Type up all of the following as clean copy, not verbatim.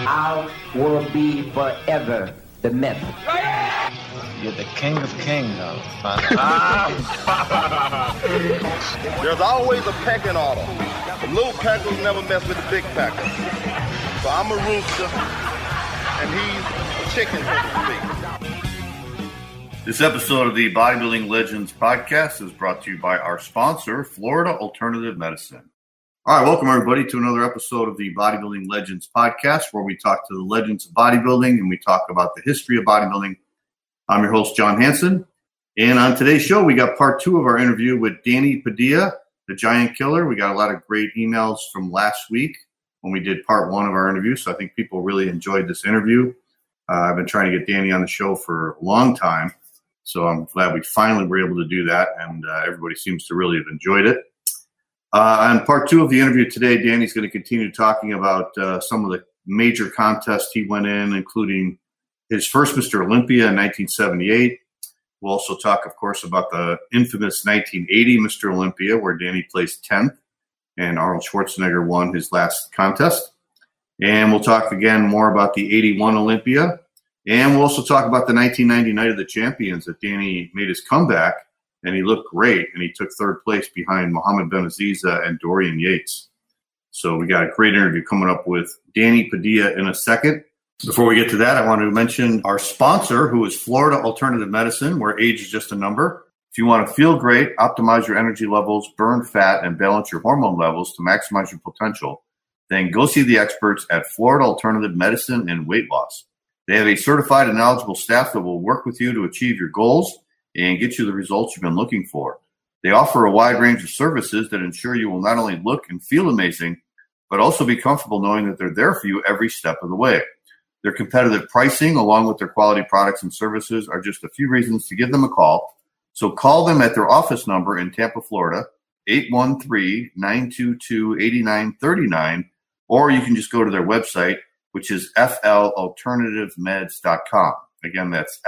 I will be forever the myth. You're the king of kings, though. There's always a pecking order. The little peckers never mess with the big peckers. So I'm a rooster, and he's a chicken, so to speak. This episode of the Bodybuilding Legends podcast is brought to you by our sponsor, Florida Alternative Medicine. All right, welcome everybody to another episode of the Bodybuilding Legends podcast, where we talk to the legends of bodybuilding and we talk about the history of bodybuilding. I'm your host, John Hanson, and on today's show, we got part 2 of our interview with Danny Padilla, the Giant Killer. We got a lot of great emails from last week when we did part 1 of our interview, so I think people really enjoyed this interview. I've been trying to get Danny on the show for a long time, so I'm glad we finally were able to do that, and everybody seems to really have enjoyed it. On part 2 of the interview today, Danny's going to continue talking about some of the major contests he went in, including his first Mr. Olympia in 1978. We'll also talk, of course, about the infamous 1980 Mr. Olympia, where Danny placed 10th and Arnold Schwarzenegger won his last contest. And we'll talk again more about the 81 Olympia. And we'll also talk about the 1990 Night of the Champions that Danny made his comeback, and he looked great, and he took 3rd place behind Mohammed Benaziza and Dorian Yates. So we got a great interview coming up with Danny Padilla in a second. Before we get to that, I want to mention our sponsor, who is Florida Alternative Medicine, where age is just a number. If you want to feel great, optimize your energy levels, burn fat, and balance your hormone levels to maximize your potential, then go see the experts at Florida Alternative Medicine and Weight Loss. They have a certified and knowledgeable staff that will work with you to achieve your goals and get you the results you've been looking for. They offer a wide range of services that ensure you will not only look and feel amazing, but also be comfortable knowing that they're there for you every step of the way. Their competitive pricing, along with their quality products and services, are just a few reasons to give them a call. So call them at their office number in Tampa, Florida, 813-922-8939, or you can just go to their website, which is flalternativemeds.com. Again, that's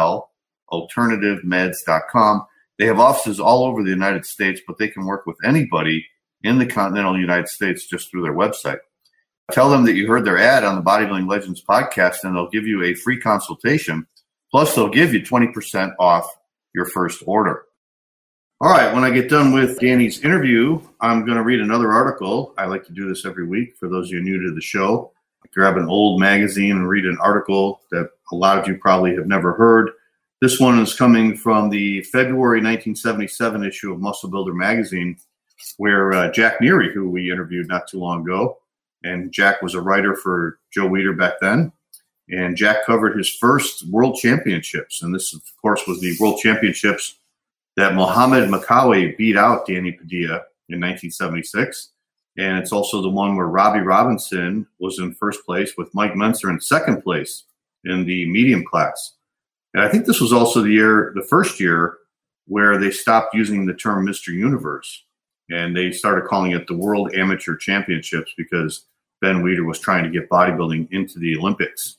flalternativemeds.com. They have offices all over the United States, but they can work with anybody in the continental United States just through their website. Tell them that you heard their ad on the Bodybuilding Legends podcast, and they'll give you a free consultation. Plus, they'll give you 20% off your first order. All right, when I get done with Danny's interview, I'm going to read another article. I like to do this every week for those of you new to the show. Grab an old magazine and read an article that a lot of you probably have never heard. This one is coming from the February 1977 issue of Muscle Builder magazine, where Jack Neary, who we interviewed not too long ago, and Jack was a writer for Joe Weider back then, and Jack covered his first World Championships, and this, of course, was the World Championships that Mohammed Makawi beat out Danny Padilla in 1976. And it's also the one where Robbie Robinson was in first place with Mike Mentzer in second place in the medium class. And I think this was also the first year where they stopped using the term Mr. Universe, and they started calling it the World Amateur Championships because Ben Weider was trying to get bodybuilding into the Olympics.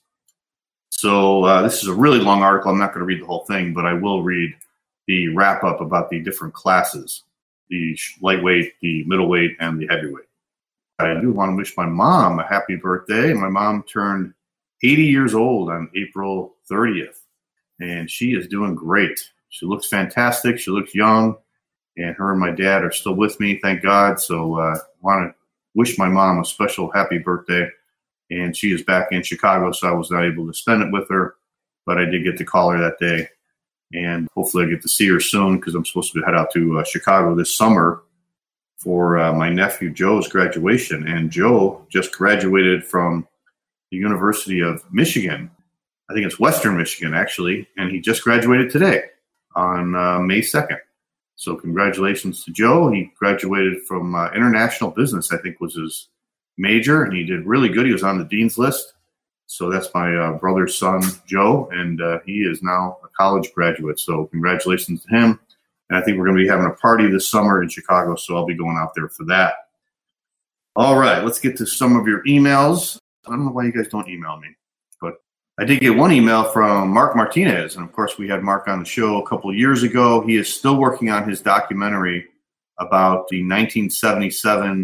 So this is a really long article. I'm not going to read the whole thing, but I will read the wrap-up about the different classes, the lightweight, the middleweight, and the heavyweight. I do want to wish my mom a happy birthday. My mom turned 80 years old on April 30th, and she is doing great. She looks fantastic. She looks young, and her and my dad are still with me, thank God. So I want to wish my mom a special happy birthday, and she is back in Chicago, so I was not able to spend it with her, but I did get to call her that day. And hopefully I get to see her soon because I'm supposed to head out to Chicago this summer for my nephew Joe's graduation. And Joe just graduated from the University of Michigan. I think it's Western Michigan, actually. And he just graduated today on May 2nd. So congratulations to Joe. He graduated from international business, I think was his major. And he did really good. He was on the dean's list. So that's my brother's son, Joe, and he is now a college graduate. So congratulations to him. And I think we're going to be having a party this summer in Chicago, so I'll be going out there for that. All right, let's get to some of your emails. I don't know why you guys don't email me, but I did get one email from Mark Martinez. And, of course, we had Mark on the show a couple of years ago. He is still working on his documentary about the 1977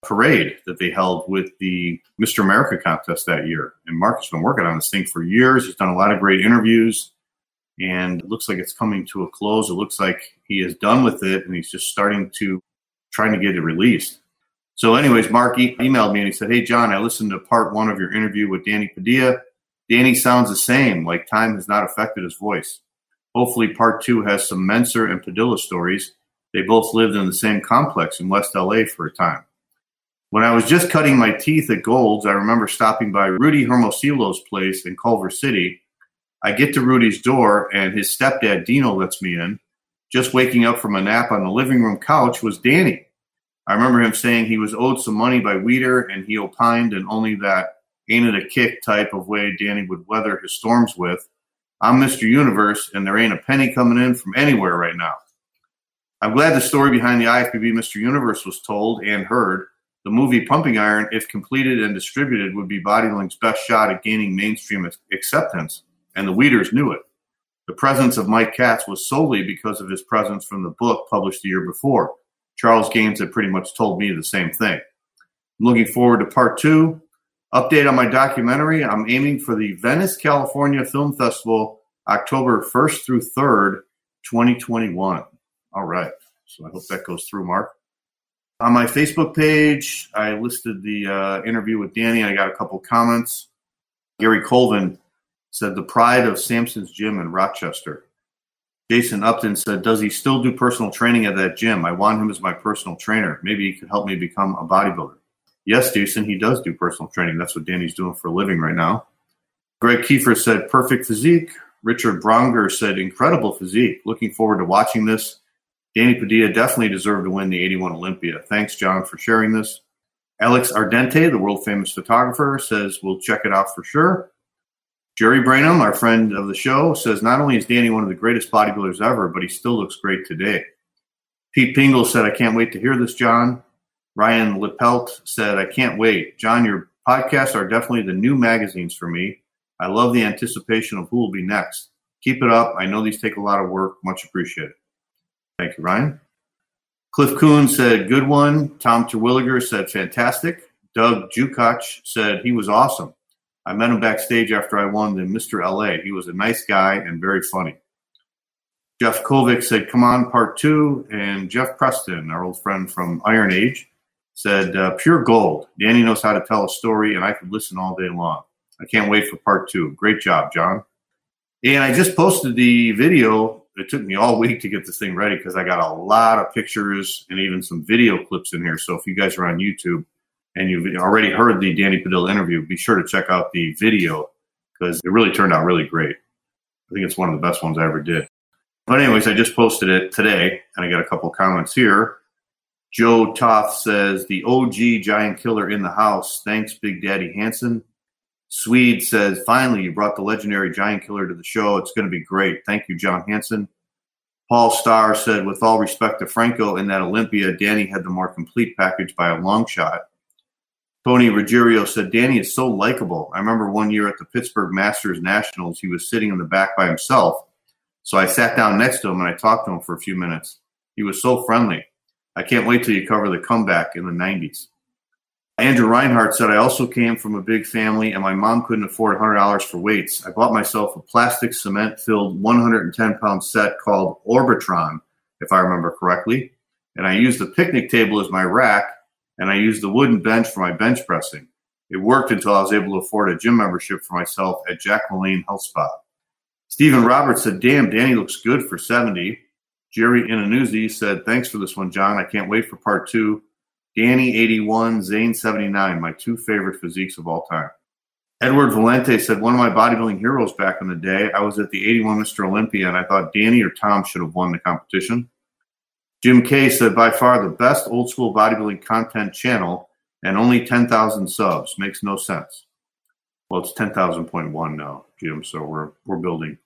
parade that they held with the Mr. America contest that year. And Mark has been working on this thing for years. He's done a lot of great interviews, and it looks like it's coming to a close. It looks like he is done with it, and he's just trying to get it released. So anyways, Mark emailed me and he said, "Hey, John, I listened to part 1 of your interview with Danny Padilla. Danny sounds the same, like time has not affected his voice. Hopefully part 2 has some Menser and Padilla stories. They both lived in the same complex in West LA for a time. When I was just cutting my teeth at Gold's, I remember stopping by Rudy Hermosillo's place in Culver City. I get to Rudy's door, and his stepdad, Dino, lets me in. Just waking up from a nap on the living room couch was Danny. I remember him saying he was owed some money by Weeder, and he opined in only that ain't it a kick type of way Danny would weather his storms with. I'm Mr. Universe, and there ain't a penny coming in from anywhere right now. I'm glad the story behind the IFBB Mr. Universe was told and heard. The movie Pumping Iron, if completed and distributed, would be Bodybuilding's best shot at gaining mainstream acceptance, and the Weeders knew it. The presence of Mike Katz was solely because of his presence from the book published the year before. Charles Gaines had pretty much told me the same thing. I'm looking forward to part 2. Update on my documentary. I'm aiming for the Venice, California Film Festival, October 1st through 3rd, 2021. All right. So I hope that goes through, Mark. On my Facebook page, I listed the interview with Danny. I got a couple comments. Gary Colvin said, the pride of Samson's Gym in Rochester. Jason Upton said, does he still do personal training at that gym? I want him as my personal trainer. Maybe he could help me become a bodybuilder. Yes, Jason, he does do personal training. That's what Danny's doing for a living right now. Greg Kiefer said, perfect physique. Richard Bronger said, incredible physique. Looking forward to watching this. Danny Padilla definitely deserved to win the 81 Olympia. Thanks, John, for sharing this. Alex Ardente, the world-famous photographer, says, we'll check it out for sure. Jerry Branham, our friend of the show, says, not only is Danny one of the greatest bodybuilders ever, but he still looks great today. Pete Pingle said, I can't wait to hear this, John. Ryan Lippelt said, I can't wait. John, your podcasts are definitely the new magazines for me. I love the anticipation of who will be next. Keep it up. I know these take a lot of work. Much appreciated. Thank you, Ryan. Cliff Kuhn said, good one. Tom Terwilliger said, fantastic. Doug Jukach said, he was awesome. I met him backstage after I won the Mr. LA. He was a nice guy and very funny. Jeff Kovic said, come on, part 2. And Jeff Preston, our old friend from Iron Age, said, pure gold. Danny knows how to tell a story, and I could listen all day long. I can't wait for part 2. Great job, John. And I just posted the video. It took me all week to get this thing ready because I got a lot of pictures and even some video clips in here. So if you guys are on YouTube and you've already heard the Danny Padilla interview, be sure to check out the video because it really turned out really great. I think it's one of the best ones I ever did. But anyways, I just posted it today, and I got a couple comments here. Joe Toth says, the OG giant killer in the house. Thanks, Big Daddy Hansen. Swede says, finally, you brought the legendary giant killer to the show. It's going to be great. Thank you, John Hansen. Paul Starr said, with all respect to Franco in that Olympia, Danny had the more complete package by a long shot. Tony Ruggiero said, Danny is so likable. I remember one year at the Pittsburgh Masters Nationals, he was sitting in the back by himself. So I sat down next to him and I talked to him for a few minutes. He was so friendly. I can't wait till you cover the comeback in the 90s. Andrew Reinhardt said, I also came from a big family and my mom couldn't afford $100 for weights. I bought myself a plastic cement-filled 110-pound set called Orbitron, if I remember correctly. And I used the picnic table as my rack, and I used the wooden bench for my bench pressing. It worked until I was able to afford a gym membership for myself at Jack Mullane Health Spa. Stephen Roberts said, damn, Danny looks good for 70. Jerry Inanuzzi said, thanks for this one, John. I can't wait for part 2. Danny 81, Zane 79, my 2 favorite physiques of all time. Edward Valente said, one of my bodybuilding heroes back in the day. I was at the 81 Mr. Olympia, and I thought Danny or Tom should have won the competition. Jim Kay said, by far the best old school bodybuilding content channel and only 10,000 subs. Makes no sense. Well, it's 10,000.1 now, Jim, so we're building.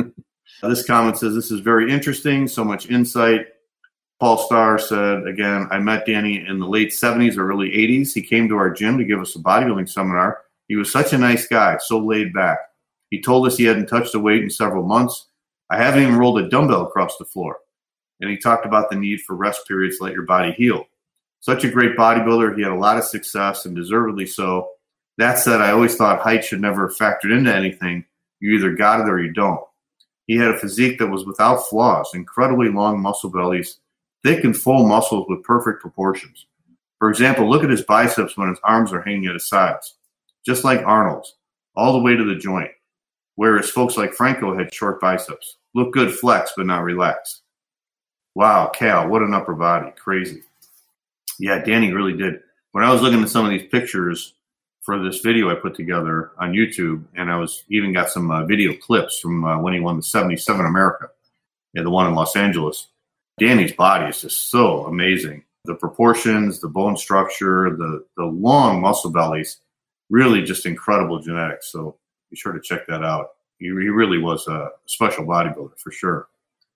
This comment says, this is very interesting, so much insight. Paul Starr said, again, I met Danny in the late 70s or early 80s. He came to our gym to give us a bodybuilding seminar. He was such a nice guy, so laid back. He told us he hadn't touched a weight in several months. I haven't even rolled a dumbbell across the floor. And he talked about the need for rest periods to let your body heal. Such a great bodybuilder. He had a lot of success, and deservedly so. That said, I always thought height should never have factored into anything. You either got it or you don't. He had a physique that was without flaws, incredibly long muscle bellies, thick and full muscles with perfect proportions. For example, look at his biceps when his arms are hanging at his sides, just like Arnold's, all the way to the joint, whereas folks like Franco had short biceps. Look good flex, but not relaxed. Wow, Cal, what an upper body. Crazy. Yeah, Danny really did. When I was looking at some of these pictures for this video I put together on YouTube, and I was even got some video clips from when he won the 77 America, the one in Los Angeles. Danny's body is just so amazing. The proportions, the bone structure, the long muscle bellies, really just incredible genetics. So be sure to check that out. He really was a special bodybuilder for sure.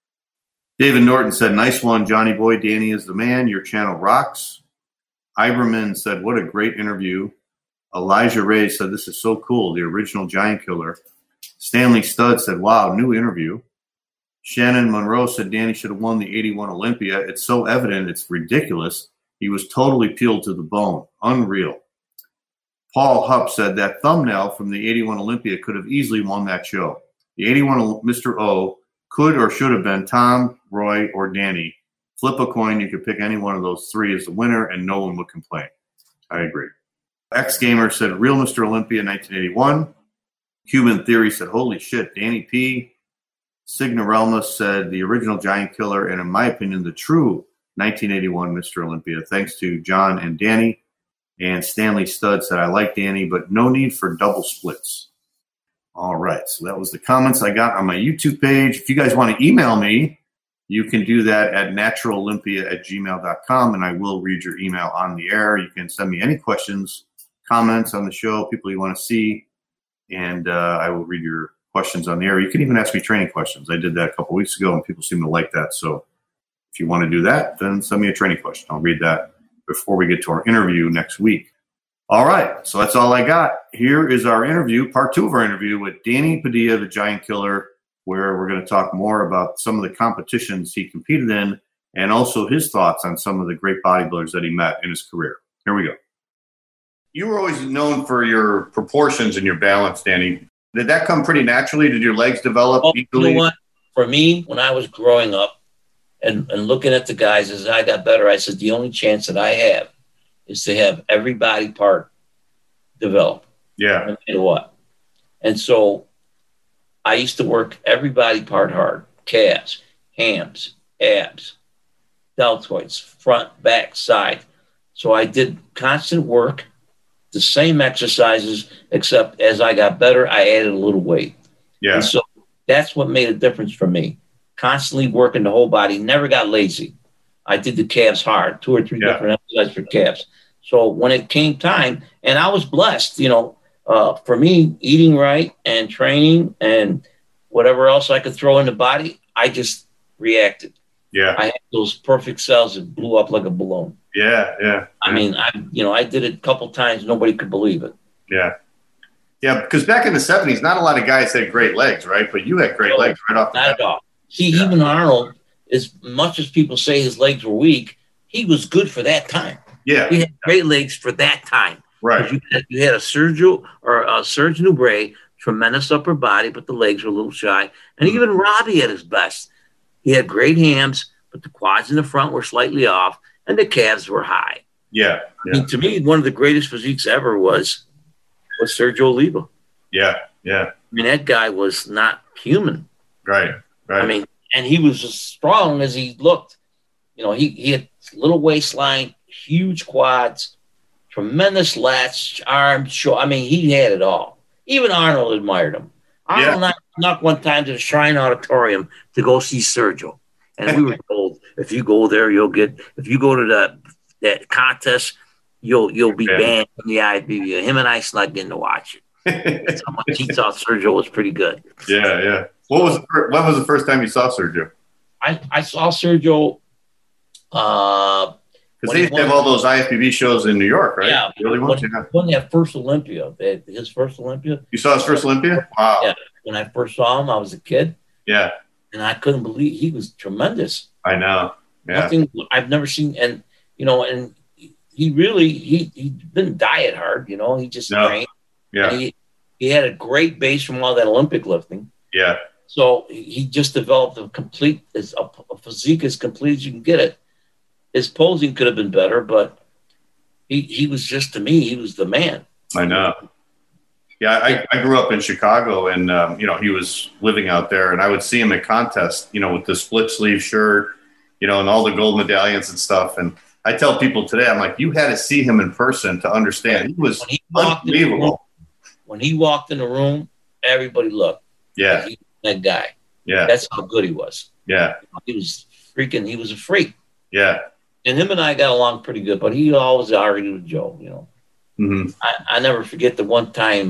David Norton said, nice one, Johnny boy. Danny is the man. Your channel rocks. Iberman said, what a great interview. Elijah Ray said, this is so cool. The original Giant Killer. Stanley Studd said, wow, new interview. Shannon Monroe said, Danny should have won the 81 Olympia. It's so evident. It's ridiculous. He was totally peeled to the bone. Unreal. Paul Hupp said, that thumbnail from the 81 Olympia could have easily won that show. The 81 Mr. O could or should have been Tom, Roy, or Danny. Flip a coin. You could pick any one of those three as the winner, and no one would complain. I agree. X Gamer said, real Mr. Olympia 1981. Cuban Theory said, holy shit, Danny P. Signorelma said, the original Giant Killer, and in my opinion, the true 1981 Mr. Olympia. Thanks to John and Danny. And Stanley Studd said, I like Danny, but no need for double splits. All right, so that was the comments I got on my YouTube page. If you guys want to email me, you can do that at naturalolympia@gmail.com, and I will read your email on the air. You can send me any questions, comments on the show, people you want to see, and I will read your questions on the air. You can even ask me training questions. I did that a couple weeks ago, and people seem to like that. So if you want to do that, then send me a training question. I'll read that before we get to our interview next week. All right, so that's all I got. Here is our interview, part 2 of our interview with Danny Padilla, the Giant Killer, where we're going to talk more about some of the competitions he competed in and also his thoughts on some of the great bodybuilders that he met in his career. Here we go. You were always known for your proportions and your balance, Danny. Did that come pretty naturally? Did your legs develop equally? You know what? For me, when I was growing up and looking at the guys as I got better, I said the only chance that I have is to have every body part develop. Yeah. No matter what. And so I used to work every body part hard. Calves, hams, abs, deltoids, front, back, side. So I did constant work, the same exercises, except as I got better, I added a little weight. Yeah. And so that's what made a difference for me. Constantly working the whole body, never got lazy. I did the calves hard, 2 or 3 different exercises for calves. So when it came time, and I was blessed, for me, eating right and training and whatever else I could throw in the body, I just reacted. Yeah. I had those perfect cells that blew up like a balloon. Yeah. I mean, I did it a couple times. Nobody could believe it. Yeah. Yeah, because back in the 70s, not a lot of guys had great legs, right? But you had great legs right off the bat. Not at all. See, even Arnold, as much as people say his legs were weak, he was good for that time. Yeah. He had great legs for that time. Right. You had a Sergio Nubret, tremendous upper body, but the legs were a little shy. And even Robbie at his best. He had great hams, but the quads in the front were slightly off, and the calves were high. Yeah. I mean, to me, one of the greatest physiques ever was Sergio Oliva. Yeah. I mean, that guy was not human. Right. I mean, and he was as strong as he looked. He had little waistline, huge quads, tremendous lats, arms, short. I mean, he had it all. Even Arnold admired him. Arnold knocked one time to the Shrine Auditorium to go see Sergio. And we were told, if you go there, if you go to that contest, you'll be banned from the IBB. Him and I snuck in to watch it. That's how much he thought Sergio was pretty good. Yeah. When was the first time you saw Sergio? I saw Sergio. Because they have all those IFBB shows in New York, right? Yeah. When that first Olympia, his first Olympia. You saw his first Olympia? Wow. Yeah. When I first saw him, I was a kid. Yeah. And I couldn't believe he was tremendous. I know. Yeah. Nothing I've never seen. And, and he really he didn't diet hard, you know. He just trained. Yeah. He had a great base from all that Olympic lifting. Yeah. So he just developed a physique as complete as you can get it. His posing could have been better, but he was just, to me, he was the man. I know. Yeah, I grew up in Chicago, and he was living out there, and I would see him at contests, with the split sleeve shirt, and all the gold medallions and stuff. And I tell people today, I'm like, you had to see him in person to understand. He was unbelievable. When he walked in the room, everybody looked. Yeah. He was that guy. Yeah. That's how good he was. Yeah. He was a freak. Yeah. And him and I got along pretty good, but he always argued with Joe, Mm-hmm. I never forget the one time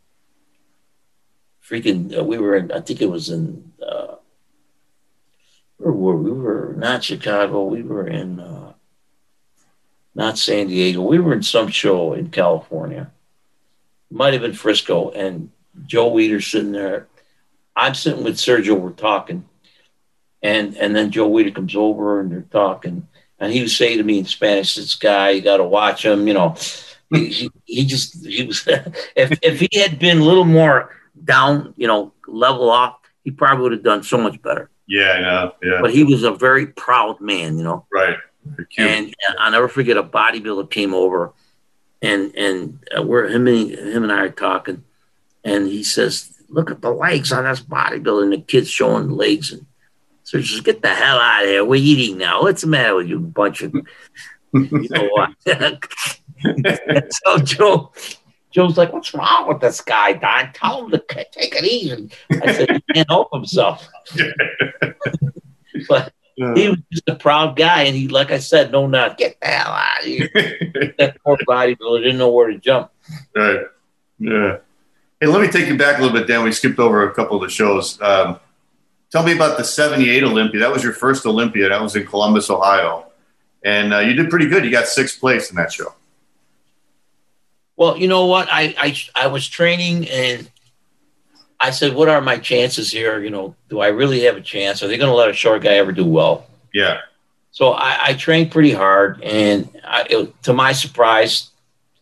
we were in, I think it was in, where were we? We were not Chicago. We were in, not San Diego. We were in some show in California. Might have been Frisco, and Joe Weider's sitting there. I'm sitting with Sergio. We're talking, and then Joe Weider comes over, and they're talking, and he was saying to me in Spanish, "This guy, you got to watch him." He was if he had been a little more down, level off, he probably would have done so much better. Yeah, I know. Yeah, but he was a very proud man, Right. And I'll never forget a bodybuilder came over. And we're him and I are talking, and he says, "Look at the legs on this bodybuilder," and the kid's showing the legs, and so just get the hell out of here. We're eating now. What's the matter with you, bunch of what? So Joe's like, "What's wrong with this guy, Don? Tell him to take it easy." I said, "He can't help himself." But he was just a proud guy, and he, like I said, no nut. Get the hell out of here. That poor bodybuilder didn't know where to jump. Right. Yeah. Hey, let me take you back a little bit, Dan. We skipped over a couple of the shows. Tell me about the 78 Olympia. That was your first Olympia. That was in Columbus, Ohio. And you did pretty good. You got 6th place in that show. Well, you know what? I was training, and I said, what are my chances here? Do I really have a chance? Are they going to let a short guy ever do well? Yeah. So I trained pretty hard, and to my surprise,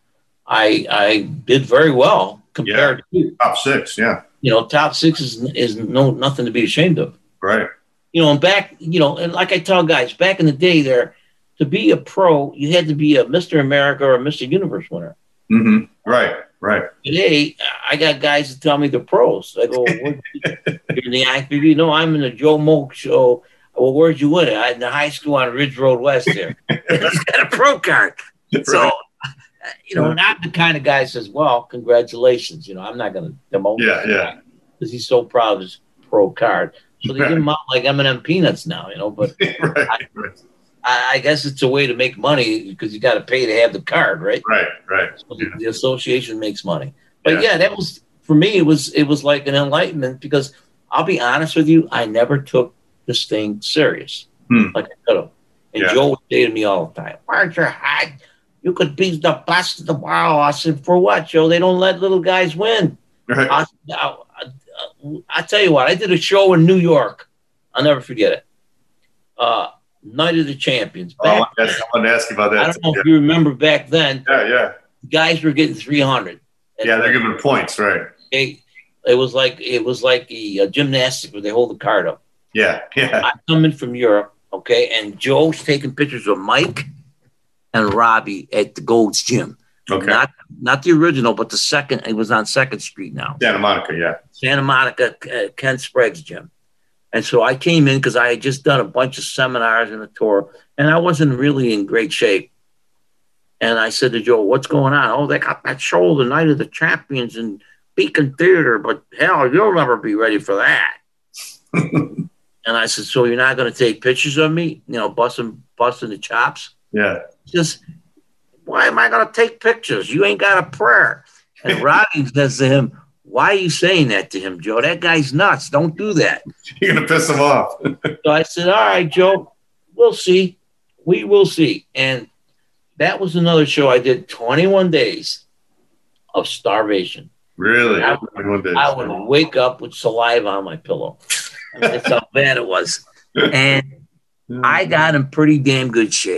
I did very well compared to top 6. Yeah. Top 6 is nothing to be ashamed of. Right. And back, and like I tell guys, back in the day there, to be a pro, you had to be a Mr. America or a Mr. Universe winner. Mm-hmm. Right. Today, I got guys that tell me they're pros. I go, you're in the IFBB? No, I'm in the Joe Moak show. Well, where'd you win it? In the high school on Ridge Road West there. He's got a pro card. So, not the kind of guy that says, well, congratulations. I'm not going to demote him. Yeah. Because he's so proud of his pro card. So they give him out like M&M peanuts now, but right. I guess it's a way to make money because you got to pay to have the card, right? Right. So the association makes money. But that was, for me, it was like an enlightenment because I'll be honest with you, I never took this thing serious like I could have. And Joe would say to me all the time, "Where's your head? You could be the best of the world." I said, "For what, Joe? They don't let little guys win." Right. I tell you what, I did a show in New York. I'll never forget it. Night of the Champions. I wanted to ask you about that. I don't know if you remember back then. Yeah. Guys were getting 300. Yeah, they're giving points, right? It was like a gymnastics where they hold the card up. Yeah. I come in from Europe, okay, and Joe's taking pictures of Mike and Robbie at the Gold's Gym. Okay. Not the original, but the second. It was on 2nd Street now. Santa Monica, yeah. Santa Monica, Ken Sprague's gym. And so I came in because I had just done a bunch of seminars and a tour, and I wasn't really in great shape. And I said to Joe, "What's going on?" "Oh, they got that show, the Night of the Champions in Beacon Theater, but hell, you'll never be ready for that." And I said, "So you're not going to take pictures of me, busting the chops?" Yeah. Just, "Why am I going to take pictures? You ain't got a prayer." And Robbie says to him, "Why are you saying that to him, Joe? That guy's nuts. Don't do that." You're going to piss him off. So I said, "All right, Joe, we'll see. We will see." And that was another show I did 21 days of starvation. Really? I would wake up with saliva on my pillow. That's how bad it was. And I got in pretty damn good shape.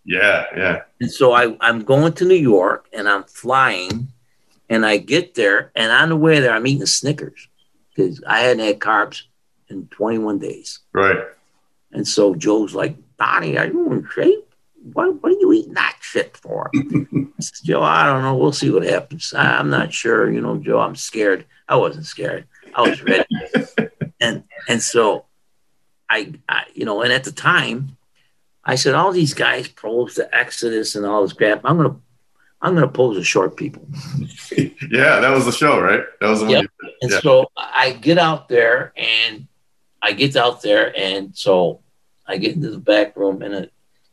Yeah. And so I'm going to New York, and I'm flying, and I get there, and on the way there, I'm eating a Snickers because I hadn't had carbs in 21 days. Right. And so Joe's like, Donnie, are you in shape? What are you eating that shit for? I said, Joe, I don't know. We'll see what happens. I'm not sure. You know, Joe, I'm scared. I wasn't scared. I was ready. and so I, and at the time, I said, all these guys pose the Exodus and all this crap. I'm gonna pose the short people. Yeah, that was the show, right? That was the one. Yep. And so I get out there, and so I get into the back room, and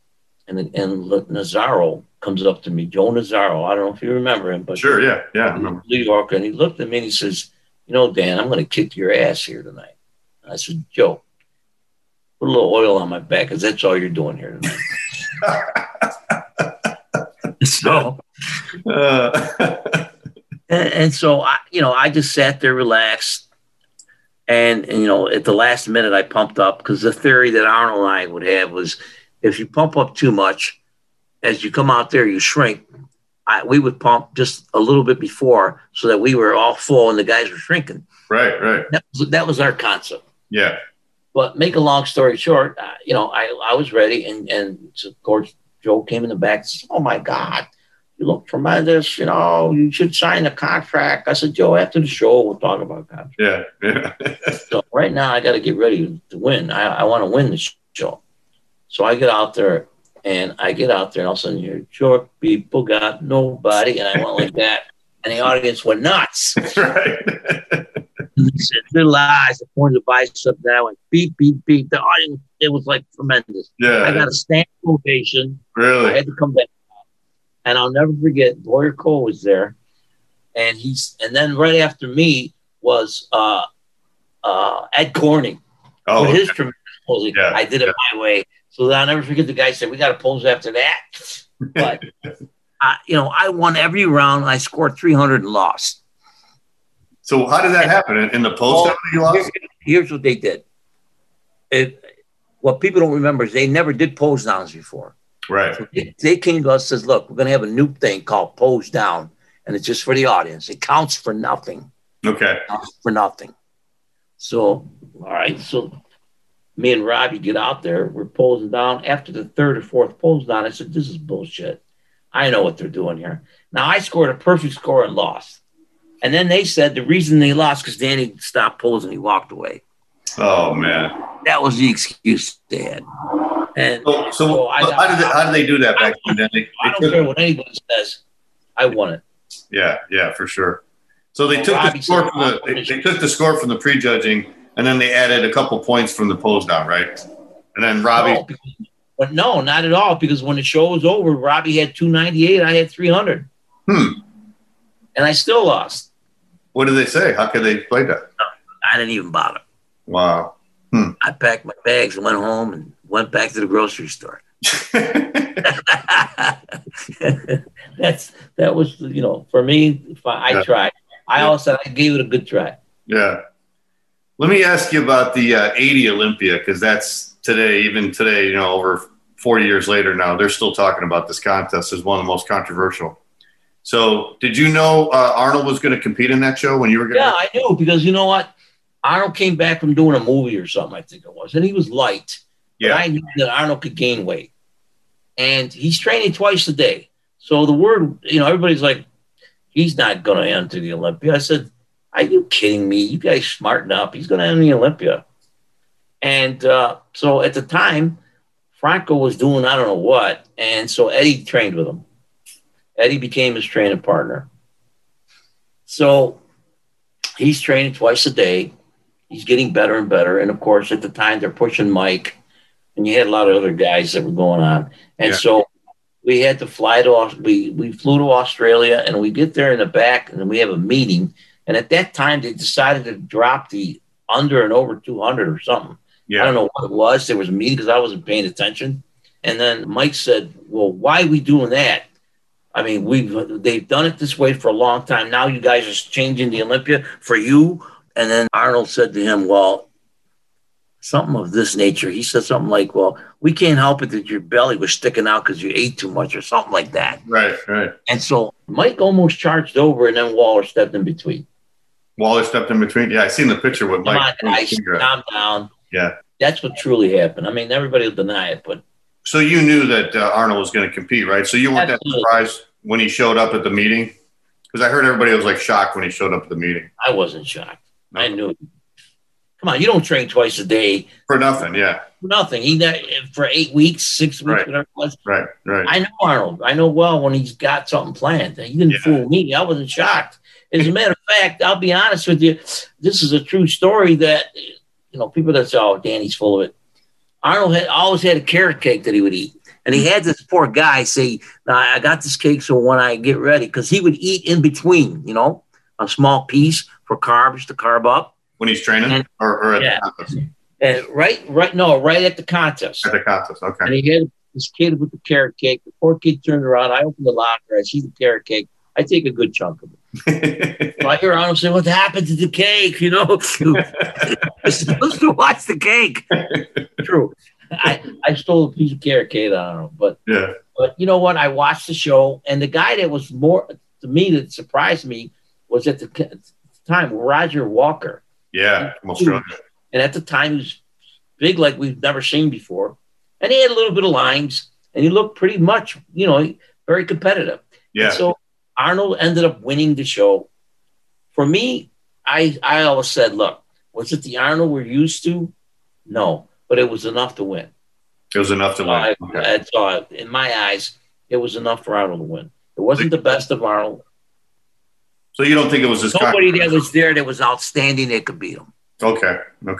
Nazaro comes up to me, Joe Nazaro. I don't know if you remember him, but sure, yeah, I remember. New Yorker, and he looked at me and he says, "You know, Dan, I'm going to kick your ass here tonight." And I said, "Joe, put a little oil on my back, because that's all you're doing here tonight." So, and so I just sat there relaxed, and at the last minute I pumped up, because the theory that Arnold and I would have was, if you pump up too much, as you come out there, you shrink. We would pump just a little bit before, so that we were all full and the guys were shrinking. Right. That was our concept. Yeah. But make a long story short, I was ready, and of course Joe came in the back and said, "Oh my God, you look tremendous. You should sign a contract." I said, "Joe, after the show, we'll talk about contract." Yeah. So right now, I got to get ready to win. I want to win the show. So I get out there, and all of a sudden, you're short people got nobody, and I went like that, and the audience went nuts. Right. And they said, "Little eyes," I pointed the bicep down, I went beep, beep, beep. The audience, it was like tremendous. Yeah. I got a standing ovation. Really? I had to come back. And I'll never forget, Boyer Cole was there. And then right after me was Ed Corning. Oh, with his tremendous posing. Yeah. I did it my way. So I'll never forget, the guy said, "We got to pose after that." But, I won every round. I scored 300 and lost. So how did that happen? In the post down you lost? Here's what they did. What people don't remember is they never did pose downs before. Right. So they came to us and says, "Look, we're going to have a new thing called pose down, and it's just for the audience. It counts for nothing." Okay. For nothing. So, all right. So me and Robbie get out there. We're posing down. After the third or fourth pose down, I said, "This is bullshit. I know what they're doing here." Now, I scored a perfect score and lost. And then they said the reason they lost because Danny stopped posing. He walked away. Oh, man. That was the excuse they had. And so how did they do that back then? I don't care what anybody says. I won it. Yeah, for sure. So they took the score took the score from the prejudging, and then they added a couple points from the pose down, right? And then Robbie. No, not at all. Because when the show was over, Robbie had 298. I had 300. And I still lost. What did they say? How could they play that? I didn't even bother. Wow. I packed my bags and went home and went back to the grocery store. That was, for me, I tried. I also gave it a good try. Yeah. Let me ask you about the 80 Olympia, because that's even today, over 40 years later now, they're still talking about this contest as one of the most controversial. So did you know Arnold was going to compete in that show when you were going to? Yeah, I knew, because you know what? Arnold came back from doing a movie or something, I think it was, and he was light. Yeah. But I knew that Arnold could gain weight. And he's training twice a day. So the word, everybody's like, he's not going to enter the Olympia. I said, are you kidding me? You guys smarten up. He's going to enter the Olympia. And so at the time, Franco was doing I don't know what. And so Eddie trained with him. Eddie became his training partner. So he's training twice a day. He's getting better and better. And, of course, at the time, they're pushing Mike. And you had a lot of other guys that were going on. And so we had to fly to we flew to Australia, and we get there in the back, and we have a meeting. And at that time, they decided to drop the under and over 200 or something. Yeah. I don't know what it was. There was a meeting because I wasn't paying attention. And then Mike said, well, why are we doing that? I mean, they've done it this way for a long time. Now you guys are changing the Olympia for you. And then Arnold said to him, well, something of this nature. He said something like, well, we can't help it that your belly was sticking out because you ate too much or something like that. Right. And so Mike almost charged over, and then Waller stepped in between. Waller stepped in between? Yeah, I seen the picture with Mike. Come on, guys, calm down. Yeah. That's what truly happened. I mean, everybody will deny it, but. So you knew that Arnold was going to compete, right? So you weren't that surprised when he showed up at the meeting? Because I heard everybody was like shocked when he showed up at the meeting. I wasn't shocked. No. I knew it. Come on, you don't train twice a day. For nothing, yeah. For nothing. For 8 weeks, 6 weeks, whatever it was. Right. I know Arnold. I know well when he's got something planned. He didn't fool me. I wasn't shocked. As a matter of fact, I'll be honest with you, this is a true story that, people that say, oh, Danny's full of it. Arnold always had a carrot cake that he would eat. And he had this poor guy say, I got this cake so when I get ready, because he would eat in between, a small piece for carbs to carb up. When he's training or at the contest? And right at the contest. At the contest, okay. And he had this kid with the carrot cake. The poor kid turned around. I opened the locker. I see the carrot cake. I take a good chunk of it. So I hear Arnold say, what happened to the cake? I'm supposed to watch the cake. True. I stole a piece of carrot cake on Arnold. But you know what? I watched the show, and the guy that was more, to me, that surprised me was at the time, Roger Walker. Yeah, from Australia. And at the time, he was big like we've never seen before. And he had a little bit of lines, and he looked pretty much, very competitive. Yeah. And so Arnold ended up winning the show. For me, I always said, look, was it the Arnold we're used to? No, but it was enough to win. It was enough to win. That's all. In my eyes, it was enough for Arnold to win. It wasn't the best of Arnold. So you don't think it was this nobody that was there that was outstanding that could beat him? Okay.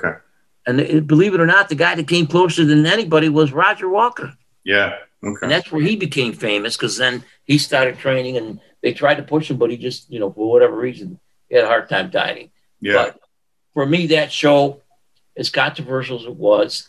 And believe it or not, the guy that came closer than anybody was Roger Walker. Yeah. Okay. And that's where he became famous, because then he started training, and they tried to push him, but he just, for whatever reason, he had a hard time dieting. Yeah. But for me, that show, as controversial as it was,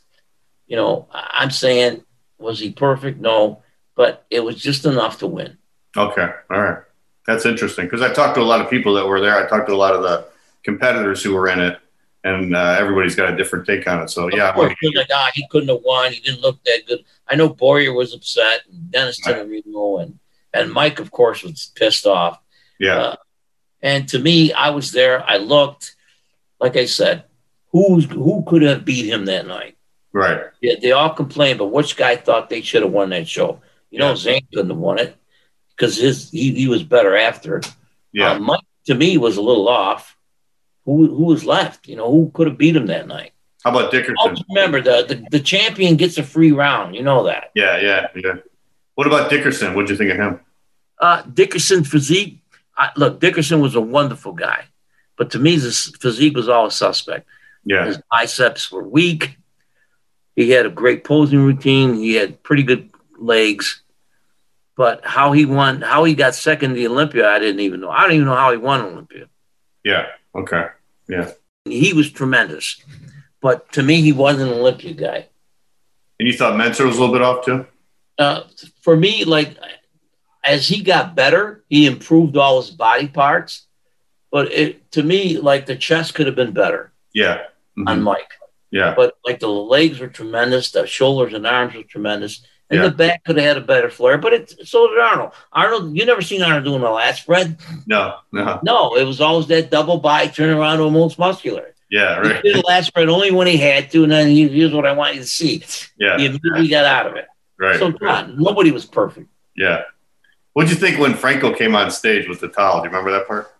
I'm saying, was he perfect? No, but it was just enough to win. Okay. All right. That's interesting, because I talked to a lot of people that were there. I talked to a lot of the competitors who were in it, and everybody's got a different take on it. So, yeah. He couldn't have won. He didn't look that good. I know Boyer was upset, and Dennis Tenorino, and Mike, of course, was pissed off. Yeah. And to me, I was there. I looked. Like I said, who could have beat him that night? Right. Yeah, they all complained, but which guy thought they should have won that show? Zane couldn't have won it, because he was better after. Yeah. Mike, to me, was a little off. Who was left? Who could have beat him that night? How about Dickerson? Always remember, the champion gets a free round. You know that. Yeah. What about Dickerson? What'd you think of him? Dickerson's physique. Look, Dickerson was a wonderful guy, but to me, his physique was always suspect. Yeah. His biceps were weak. He had a great posing routine. He had pretty good legs. But how he got second in the Olympia, I didn't even know. I don't even know how he won Olympia. Yeah. Okay. Yeah. He was tremendous. But to me, he wasn't an Olympia guy. And you thought Mentzer was a little bit off too? For me, as he got better, he improved all his body parts. But to me, the chest could have been better. Yeah. Mm-hmm. On Mike. Yeah. But the legs were tremendous. The shoulders and arms were tremendous. And the back could have had a better flare, but so did Arnold. Arnold, you never seen Arnold doing a lat spread? No. No, it was always that double bite, turn around almost muscular. Yeah, right. He did a lat spread only when he had to, and then here's what I want you to see. Yeah. He immediately got out of it. Right. So nobody was perfect. Yeah. What'd you think when Franco came on stage with the towel? Do you remember that part?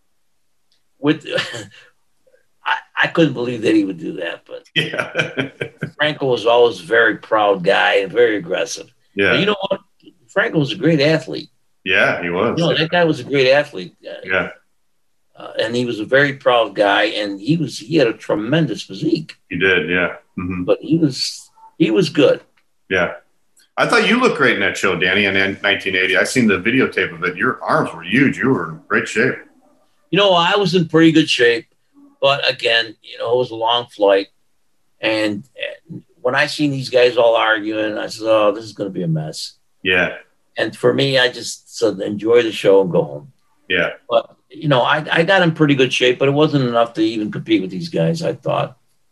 I couldn't believe that he would do that, but yeah. Franco was always a very proud guy and very aggressive. Yeah. But you know what? Franco was a great athlete. Yeah, he was. That guy was a great athlete. Yeah. And he was a very proud guy, and he had a tremendous physique. He did, yeah. Mm-hmm. But he was good. Yeah. I thought you looked great in that show, Danny, in 1980. I seen the videotape of it. Your arms were huge. You were in great shape. I was in pretty good shape. But again, it was a long flight. And when I seen these guys all arguing, I said, oh, this is going to be a mess. Yeah. And for me, I just said, enjoy the show and go home. Yeah. But, I got in pretty good shape, but it wasn't enough to even compete with these guys, I thought. But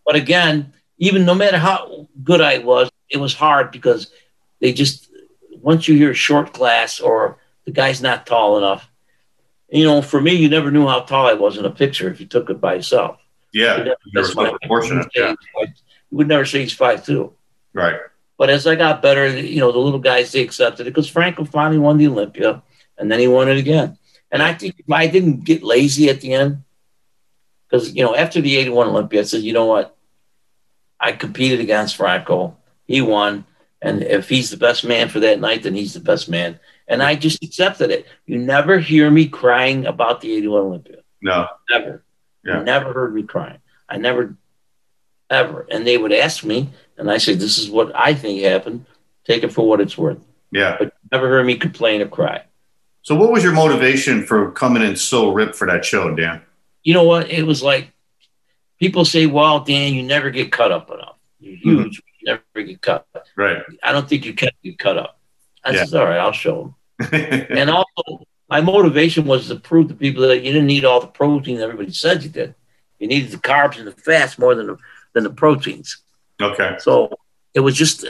But again, even no matter how good I was, it was hard because they just, once you hear short class or the guy's not tall enough, for me, you never knew how tall I was in a picture if you took it by yourself. Yeah. That's so proportionate. You would never say he's 5'2". Right. But as I got better, the little guys, they accepted it because Franco finally won the Olympia and then he won it again. And I think if I didn't get lazy at the end, because, after the 81 Olympia, I said, you know what? I competed against Franco. He won. And if he's the best man for that night, then he's the best man. And I just accepted it. You never hear me crying about the 81 Olympia. No. Never. Yeah. You never heard me crying. I never, ever. And they would ask me, and I say, this is what I think happened. Take it for what it's worth. Yeah. But you never heard me complain or cry. So what was your motivation for coming in so ripped for that show, Dan? You know what? It was like, people say, well, Dan, you never get cut up enough. You're huge. You never get cut. Right. I don't think you can get cut up. I said, all right, I'll show them. And also, my motivation was to prove to people that you didn't need all the protein everybody said you did. You needed the carbs and the fats more than the proteins. Okay. So it was just,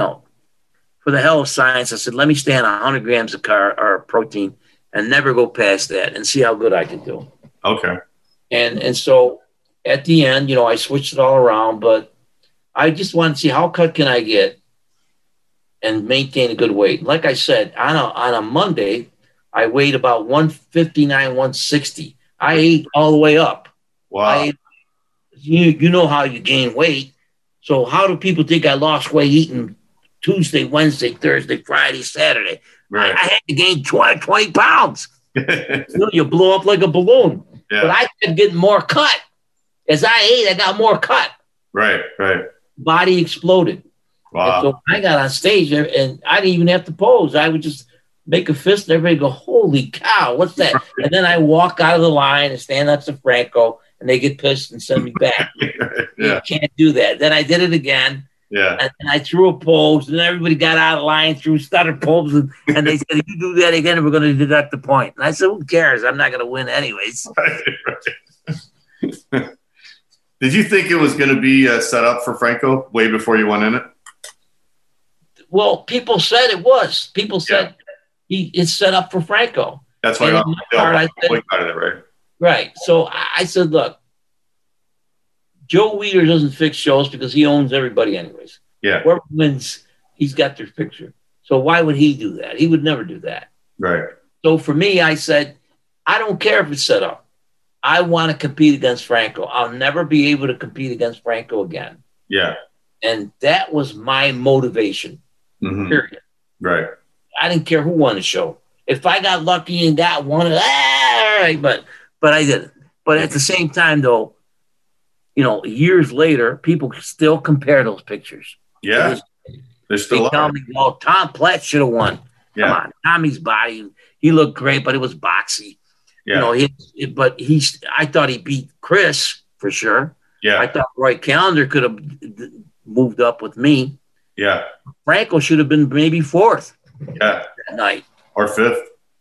for the hell of science, I said, let me stand 100 grams of or protein and never go past that and see how good I can do. Okay. And so at the end, I switched it all around, but I just wanted to see how cut can I get and maintain a good weight. Like I said, on a Monday, I weighed about 159, 160. I ate all the way up. Wow. You know how you gain weight. So how do people think I lost weight eating Tuesday, Wednesday, Thursday, Friday, Saturday? Right. I had to gain 20 pounds. You blow up like a balloon. Yeah. But I kept getting more cut. As I ate, I got more cut. Right. Body exploded. Wow. And so I got on stage and I didn't even have to pose. I would just make a fist and everybody go, holy cow, what's that? And then I walk out of the line and stand next to Franco and they get pissed and send me back. You can't do that. Then I did it again. Yeah. And I threw a pose and everybody got out of line, threw stutter pose. And they said, if you do that again, we're going to deduct the point. And I said, who cares? I'm not going to win anyways. Right. Did you think it was going to be set up for Franco way before you went in it? Well, people said it was. People said it's set up for Franco. That's why I said, right? Right. So I said, look, Joe Weider doesn't fix shows because he owns everybody anyways. Yeah. Whoever wins, he's got their picture. So why would he do that? He would never do that. Right. So for me, I said, I don't care if it's set up. I want to compete against Franco. I'll never be able to compete against Franco again. Yeah. And that was my motivation. Period. Right. I didn't care who won the show. If I got lucky and got one, all right, but I didn't. But at the same time, though, years later, people still compare those pictures. Yeah. They tell me, well, Tom Platt should have won. Yeah. Come on, Tommy's body, he looked great, but it was boxy. Yeah. I thought he beat Chris for sure. Yeah. I thought Roy Callender could have moved up with me. Yeah. Franco should have been maybe fourth. Yeah. That night. Or fifth.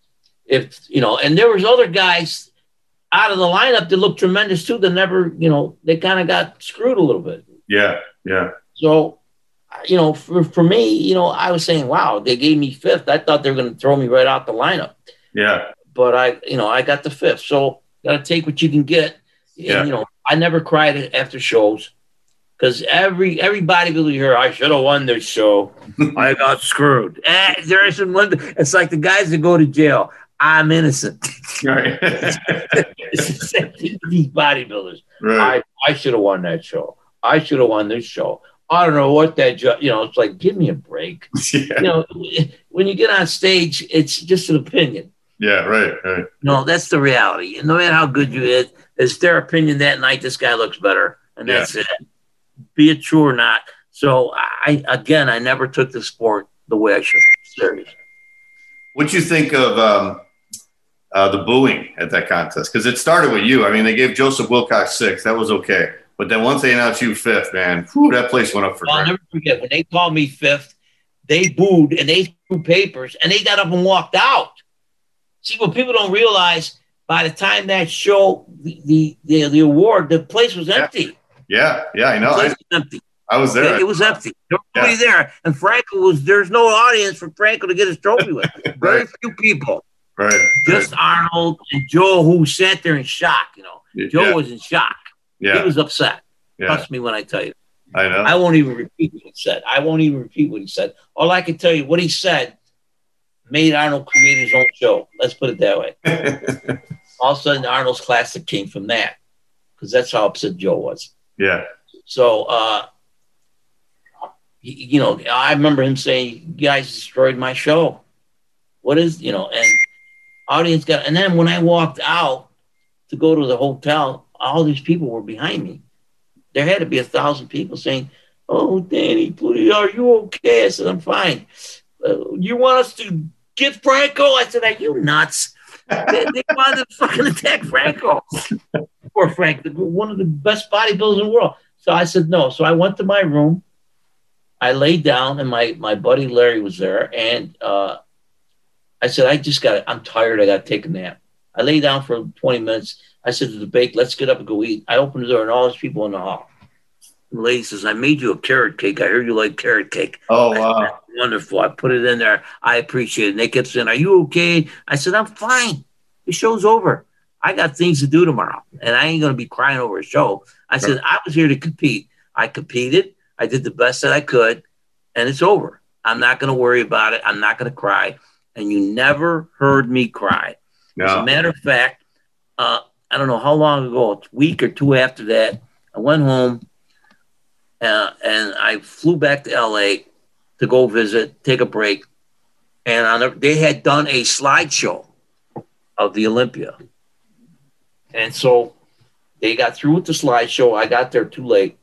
And there was other guys out of the lineup that looked tremendous too that never, they kind of got screwed a little bit. Yeah. Yeah. So, for me, I was saying, wow, they gave me fifth. I thought they were going to throw me right out the lineup. Yeah. But I got the fifth. So got to take what you can get. Yeah. And, I never cried after shows because every bodybuilder here, I should have won this show. I got screwed. There isn't one. It's like the guys that go to jail. I'm innocent. Right. It's the same thing with these bodybuilders. Right. I should have won that show. I should have won this show. I don't know what that, it's like, give me a break. Yeah. When you get on stage, it's just an opinion. Yeah, right. No, that's the reality. No matter how good you is, it's their opinion that night, this guy looks better. And that's it. Be it true or not. So, I never took the sport the way I should have. Serious. What'd you think of the booing at that contest? Because it started with you. I mean, they gave Joseph Wilcox sixth. That was okay. But then once they announced you fifth, man, that place went up for grabs. I'll never forget. When they called me fifth, they booed and they threw papers and they got up and walked out. See, what people don't realize, by the time that show, the award, the place was empty. Yeah, I know. It was empty. I was there. It was empty. There was nobody there. And there's no audience for Franco to get his trophy with. Very few people. Right. Just Arnold and Joe, who sat there in shock. Joe was in shock. Yeah. He was upset. Yeah. Trust me when I tell you. I know. I won't even repeat what he said. All I can tell you, what he said made Arnold create his own show. Let's put it that way. All of a sudden, Arnold's Classic came from that, because that's how upset Joe was. Yeah. So, I remember him saying, "You guys destroyed my show." What is, and audience got, and then when I walked out to go to the hotel, all these people were behind me. There had to be 1,000 people saying, "Oh, Danny, please, are you okay?" I said, "I'm fine." You want us to get Franco? I said, "Are you nuts?" they wanted to fucking attack Franco. Poor Frank, one of the best bodybuilders in the world. So I said no. So I went to my room. I laid down, and my buddy Larry was there. And I said, I'm tired. I got to take a nap. I lay down for 20 minutes. I said to the bake, "Let's get up and go eat." I opened the door, and all these people in the hall. The lady says, "I made you a carrot cake. I heard you like carrot cake." Oh, wow. Said, "Wonderful. I put it in there. I appreciate it." And they kept saying, "Are you okay?" I said, "I'm fine. The show's over. I got things to do tomorrow, and I ain't going to be crying over a show." I said, "I was here to compete. I competed. I did the best that I could, and it's over. I'm not going to worry about it. I'm not going to cry." And you never heard me cry. No. As a matter of fact, I don't know how long ago, a week or two after that, I went home and I flew back to LA to go visit, take a break. And they had done a slideshow of the Olympia. And so they got through with the slideshow. I got there too late.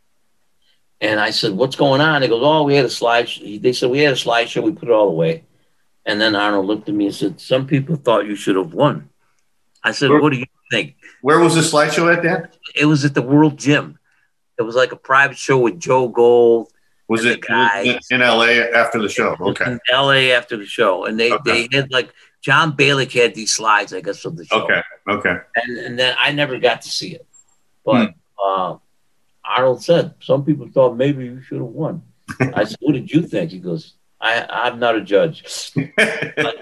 And I said, "What's going on?" They goes, "Oh, we had a slideshow." They said, "We had a slideshow. We put it all away." And then Arnold looked at me and said, "Some people thought you should have won." I said, "What do you think?" Where was the slideshow at, Dan? It was at the World Gym. It was like a private show with Joe Gold. Was it in LA after the show? Okay. In LA after the show. And they had like John Balick had these slides, I guess, of the show. Okay. And then I never got to see it. But Arnold said, "Some people thought maybe you should have won." I said, "What did you think?" He goes, I'm not a judge. But,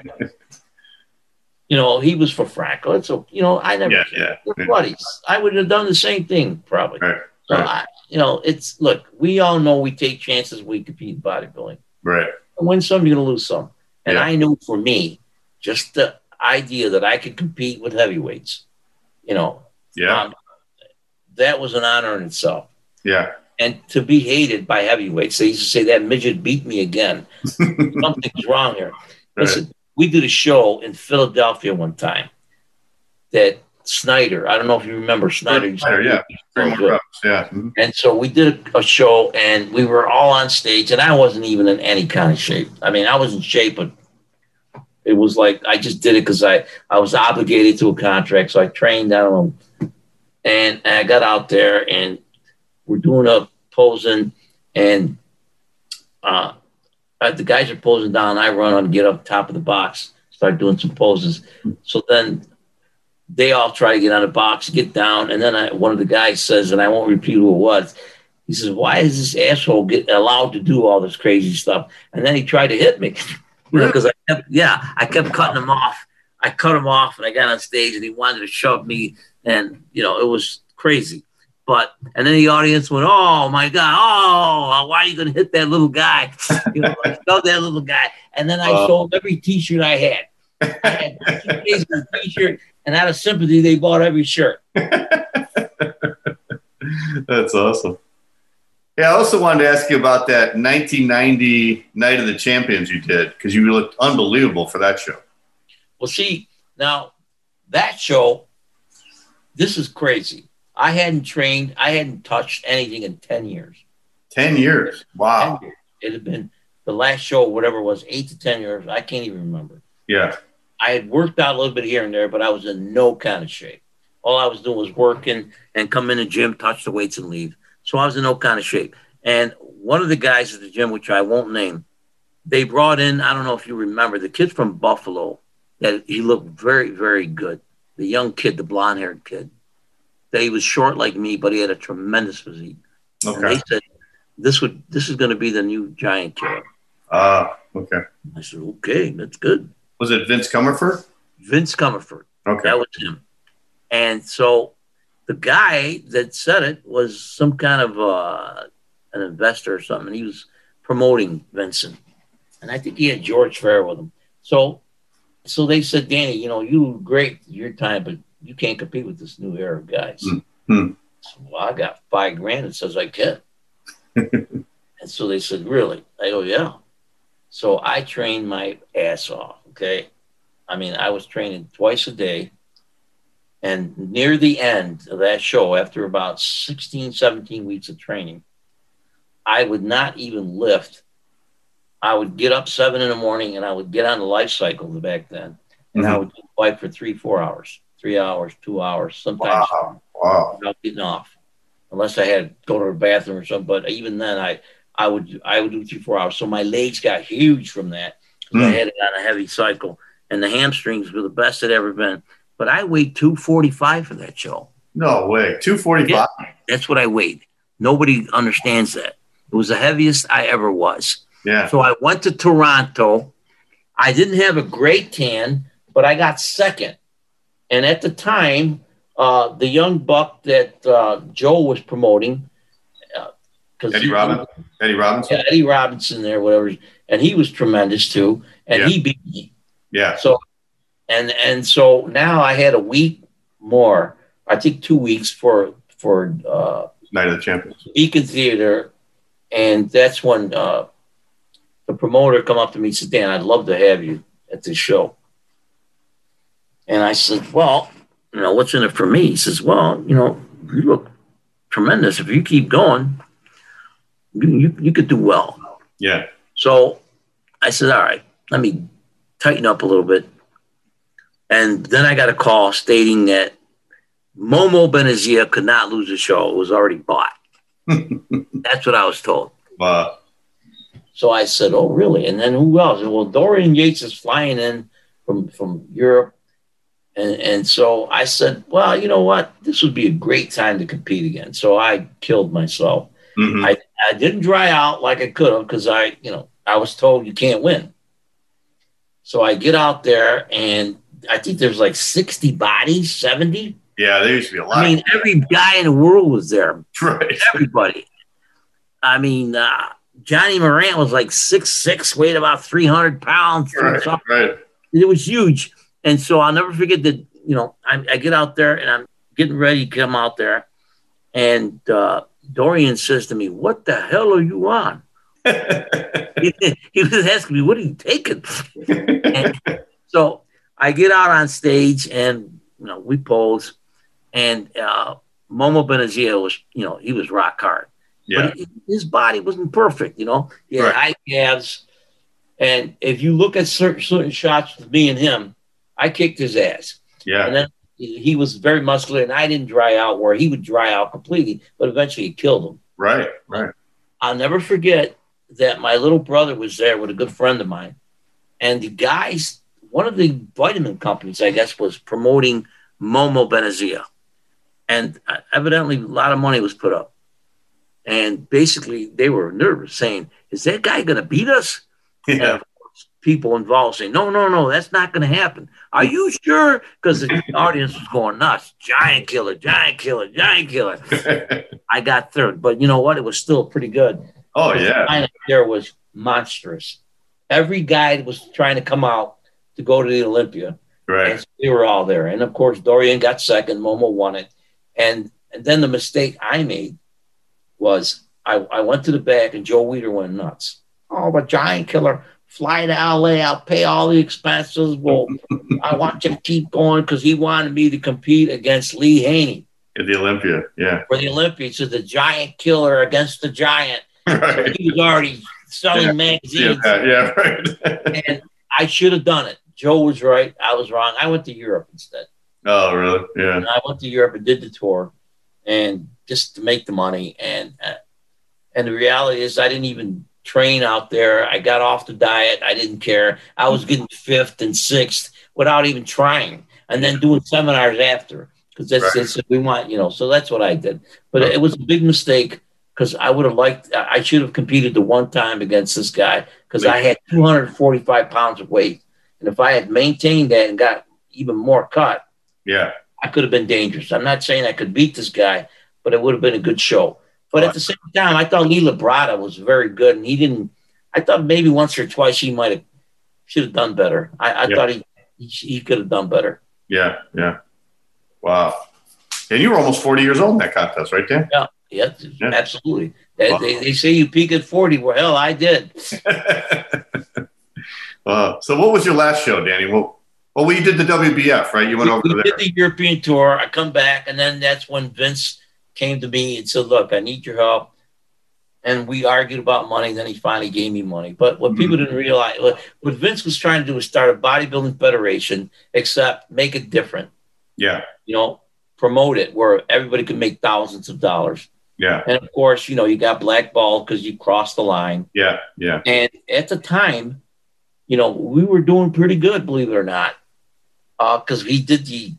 he was for Franco. So, I never, we're buddies. I would have done the same thing probably. Right. So, look, we all know we take chances. We compete in bodybuilding. Right. And win some, you're going to lose some. And I knew for me, just the idea that I could compete with heavyweights, that was an honor in itself. Yeah. And to be hated by heavyweights. They used to say, "That midget beat me again." Something's wrong here. Listen, we did a show in Philadelphia one time that Snyder, I don't know if you remember Snyder. Yeah. And so we did a show, and we were all on stage, and I wasn't even in any kind of shape. I mean, I was in shape, but it was like I just did it because I was obligated to a contract. So I trained down, and I got out there, and we're doing a posing, and the guys are posing down. I run on, get up top of the box, start doing some poses. So then they all try to get on the box, get down, and then one of the guys says, and I won't repeat who it was, he says, "Why is this asshole get allowed to do all this crazy stuff?" And then he tried to hit me, because I kept cutting him off. I cut him off, and I got on stage, and he wanted to shove me, and it was crazy. And then the audience went, "Oh my God! Oh, why are you going to hit that little guy?" I felt that little guy. And then I sold every T-shirt I had. I had 2 days of a T-shirt, and out of sympathy, they bought every shirt. That's awesome. Yeah, I also wanted to ask you about that 1990 Night of the Champions you did, because you looked unbelievable for that show. Well, see, now that show, this is crazy. I hadn't trained. I hadn't touched anything in 10 years. 10 years. Wow. 10 years. It had been the last show, whatever it was, 8 to 10 years. I can't even remember. Yeah. I had worked out a little bit here and there, but I was in no kind of shape. All I was doing was working and come in the gym, touch the weights, and leave. So I was in no kind of shape. And one of the guys at the gym, which I won't name, they brought in, I don't know if you remember, the kid from Buffalo. That he looked very, very good. The young kid, the blonde-haired kid. that he was short like me, but he had a tremendous physique. And Okay. they said, this is going to be the new Giant Killer. Okay. I said, okay, that's good. Was it Vince Comerford? Vince Comerford. Okay. That was him. And so the guy that said it was some kind of an investor or something. He was promoting Vincent. And I think he had George Fair with him. So they said, Danny, you do great your time, but you can't compete with this new era of guys. Mm-hmm. So, well, I got $5,000 that says I can. And so they said, really? I go, yeah. So I trained my ass off, okay? I mean, I was training twice a day. And near the end of that show, after about 16, 17 weeks of training, I would not even lift. I would get up 7 in the morning and I would get on the life cycle back then. And I would fight for 3-4 hours, 3 hours, 2 hours, sometimes without getting off. Unless I had to go to the bathroom or something. But even then, I would do 3-4 hours. So my legs got huge from that. I had it on a heavy cycle. And the hamstrings were the best it ever been. But I weighed 245 for that show. No way. 245? Yeah, that's what I weighed. Nobody understands that. It was the heaviest I ever was. Yeah. So I went to Toronto. I didn't have a great tan, but I got second. And at the time, the young buck that Joe was promoting, Eddie Robinson. Yeah, Eddie Robinson there, whatever. And he was tremendous too. And he beat me. Yeah. So, and so now I had a week more, I think 2 weeks for Night of the Champions. Beacon Theater. And that's when the promoter come up to me and said, Dan, I'd love to have you at this show. And I said, well, what's in it for me? He says, well, you look tremendous. If you keep going, you could do well. Yeah. So I said, all right, let me tighten up a little bit. And then I got a call stating that Momo Benazia could not lose the show. It was already bought. That's what I was told. Wow. So I said, oh, really? And then who else? Well, Dorian Yates is flying in from Europe. And so I said, well, you know what? This would be a great time to compete again. So I killed myself. Mm-hmm. I didn't dry out like I could have because I was told you can't win. So I get out there and I think there's like 60 bodies, 70. Yeah, there used to be a lot. I mean, every guy in the world was there. Right. Everybody. I mean, Johnny Morant was like 6'6", weighed about 300 pounds. Right. It was huge. And so I'll never forget that, I get out there and I'm getting ready to come out there. And Dorian says to me, what the hell are you on? He was asking me, what are you taking? And so I get out on stage and, we pose. And Momo Benazia was, he was rock hard. Yeah. But his body wasn't perfect, He had high calves. And if you look at certain shots with me and him, I kicked his ass. Yeah. And then he was very muscular, and I didn't dry out where he would dry out completely, but eventually it killed him. Right. I'll never forget that my little brother was there with a good friend of mine. And the guys, one of the vitamin companies, I guess, was promoting Momo Benazia. And evidently a lot of money was put up. And basically they were nervous, saying, is that guy going to beat us? Yeah. And of course, people involved saying, no, that's not going to happen. Are you sure? Because the audience was going nuts. Giant killer. I got third. But you know what? It was still pretty good. Oh, yeah. The lineup there was monstrous. Every guy was trying to come out to go to the Olympia. Right. And so they were all there. And, of course, Dorian got second. Momo won it. And then the mistake I made was I went to the back and Joe Weider went nuts. Oh, but Giant Killer, fly to LA. I'll pay all the expenses. Well, I want you to keep going because he wanted me to compete against Lee Haney. At the Olympia, yeah. For the Olympics, so the Giant Killer against the Giant. Right. So he was already selling magazines. Yeah, right. And I should have done it. Joe was right. I was wrong. I went to Europe instead. Oh, really? Yeah. And I went to Europe and did the tour, and just to make the money. And the reality is, I didn't even train out there. I got off the diet. I didn't care. I was getting 5th and 6th without even trying, and then doing seminars after. because they said we want, so that's what I did. But it was a big mistake because I should have competed the one time against this guy because I had 245 pounds of weight. And if I had maintained that and got even more cut, I could have been dangerous. I'm not saying I could beat this guy, but it would have been a good show. But at the same time, I thought Lee Labrada was very good, and I thought maybe once or twice he should have done better. I thought he could have done better. Yeah. Wow. And you were almost 40 years old in that contest, right, Dan? Yeah, absolutely. Wow. They say you peak at 40. Well, hell, I did. So what was your last show, Danny? Well, we did the WBF, right? You went over there. We did the European tour. I come back, and then that's when Vince came to me and said, look, I need your help. And we argued about money. Then he finally gave me money. But what people didn't realize, what Vince was trying to do was start a bodybuilding federation, except make it different. Yeah. Promote it where everybody could make thousands of dollars. Yeah. And of course, you got blackballed because you crossed the line. Yeah. And at the time, we were doing pretty good, believe it or not. Because he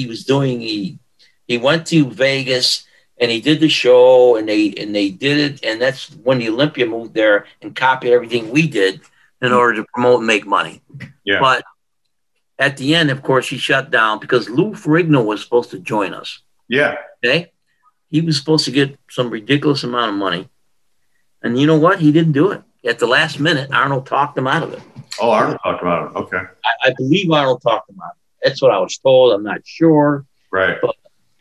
went to Vegas and he did the show and they did it. And that's when the Olympia moved there and copied everything we did in order to promote and make money. Yeah. But at the end, of course, he shut down because Lou Ferrigno was supposed to join us. Yeah. Okay. He was supposed to get some ridiculous amount of money. And you know what? He didn't do it. At the last minute, Arnold talked him out of it. Oh, Arnold talked him out of it. Okay. I believe Arnold talked him out of it. That's what I was told. I'm not sure. Right. But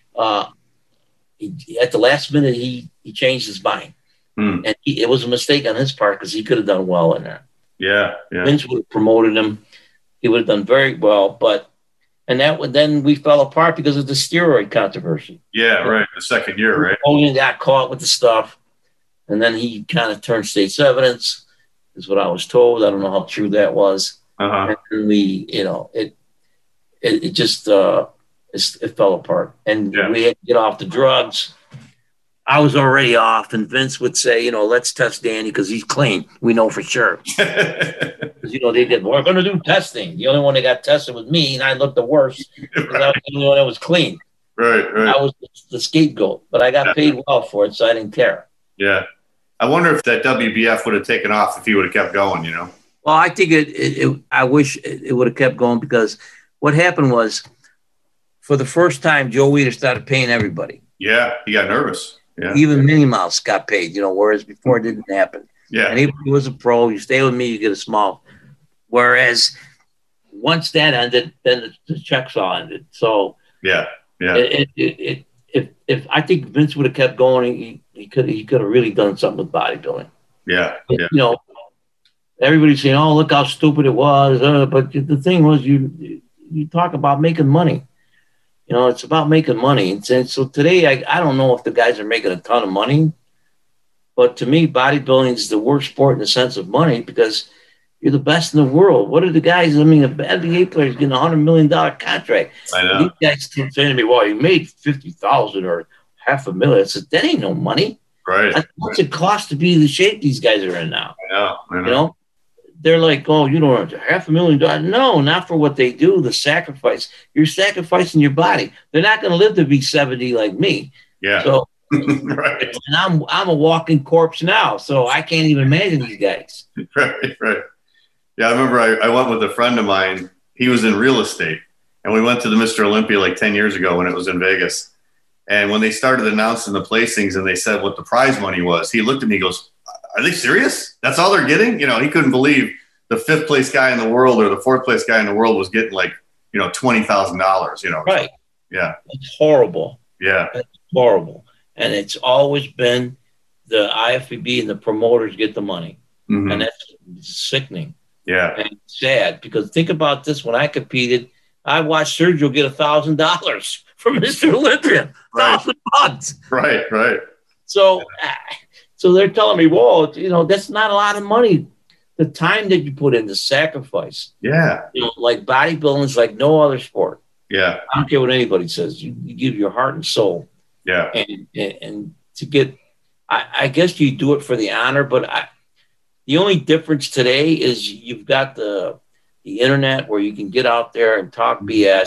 at the last minute, he changed his mind. And it was a mistake on his part because he could have done well in there. Yeah. Vince would have promoted him. He would have done very well. Then we fell apart because of the steroid controversy. Yeah, right. The second year, right? Hogan got caught with the stuff. And then he kind of turned state's evidence, is what I was told. I don't know how true that was. And we, it just it fell apart. And we had to get off the drugs. I was already off, and Vince would say, let's test Danny because he's clean. We know for sure. Because, they did, we're going to do testing. The only one that got tested was me, and I looked the worst because I was the only one that was clean. Right. I was the scapegoat, but I got paid well for it, so I didn't care. Yeah. I wonder if that WBF would have taken off if he would have kept going, Well, I think I wish it would have kept going because what happened was, for the first time, Joe Weider started paying everybody. Yeah, he got nervous. Yeah. Even Minnie Mouse got paid, whereas before it didn't happen. Yeah. And he was a pro. You stay with me, you get a small. Whereas once that ended, then the checks all ended. So yeah. If I think Vince would have kept going, he could have really done something with bodybuilding. Yeah. Everybody's saying, "Oh, look how stupid it was," but the thing was, you talk about making money. It's about making money. And so today, I don't know if the guys are making a ton of money, but to me, bodybuilding is the worst sport in the sense of money because you're the best in the world. What are the guys? I mean, a NBA player is getting $100 million contract. I know. These guys keep saying to me, well, he made $50,000 or $500,000. I said, that ain't no money. Right. What's it cost to be the shape these guys are in now? I know. They're like, oh, you don't have $500,000. No, not for what they do, the sacrifice. You're sacrificing your body. They're not going to live to be 70 like me. Yeah. So, right. And I'm a walking corpse now, so I can't even imagine these guys. Right. Yeah, I remember I went with a friend of mine. He was in real estate, and we went to the Mr. Olympia like 10 years ago when it was in Vegas. And when they started announcing the placings and they said what the prize money was, he looked at me and goes, are they serious? That's all they're getting? He couldn't believe the fifth place guy in the world or the fourth place guy in the world was getting $20,000, Right. Yeah. It's horrible. Yeah. It's horrible. And it's always been the IFBB and the promoters get the money. Mm-hmm. And that's sickening. Yeah. And sad because think about this. When I competed, I watched Sergio get $1,000 from Mr. Olympia. $1,000. Right. So they're telling me, whoa, that's not a lot of money. The time that you put in, the sacrifice. Yeah. Like bodybuilding is like no other sport. Yeah. I don't care what anybody says. You give your heart and soul. Yeah. And to get, I guess you do it for the honor, but the only difference today is you've got the internet where you can get out there and talk BS.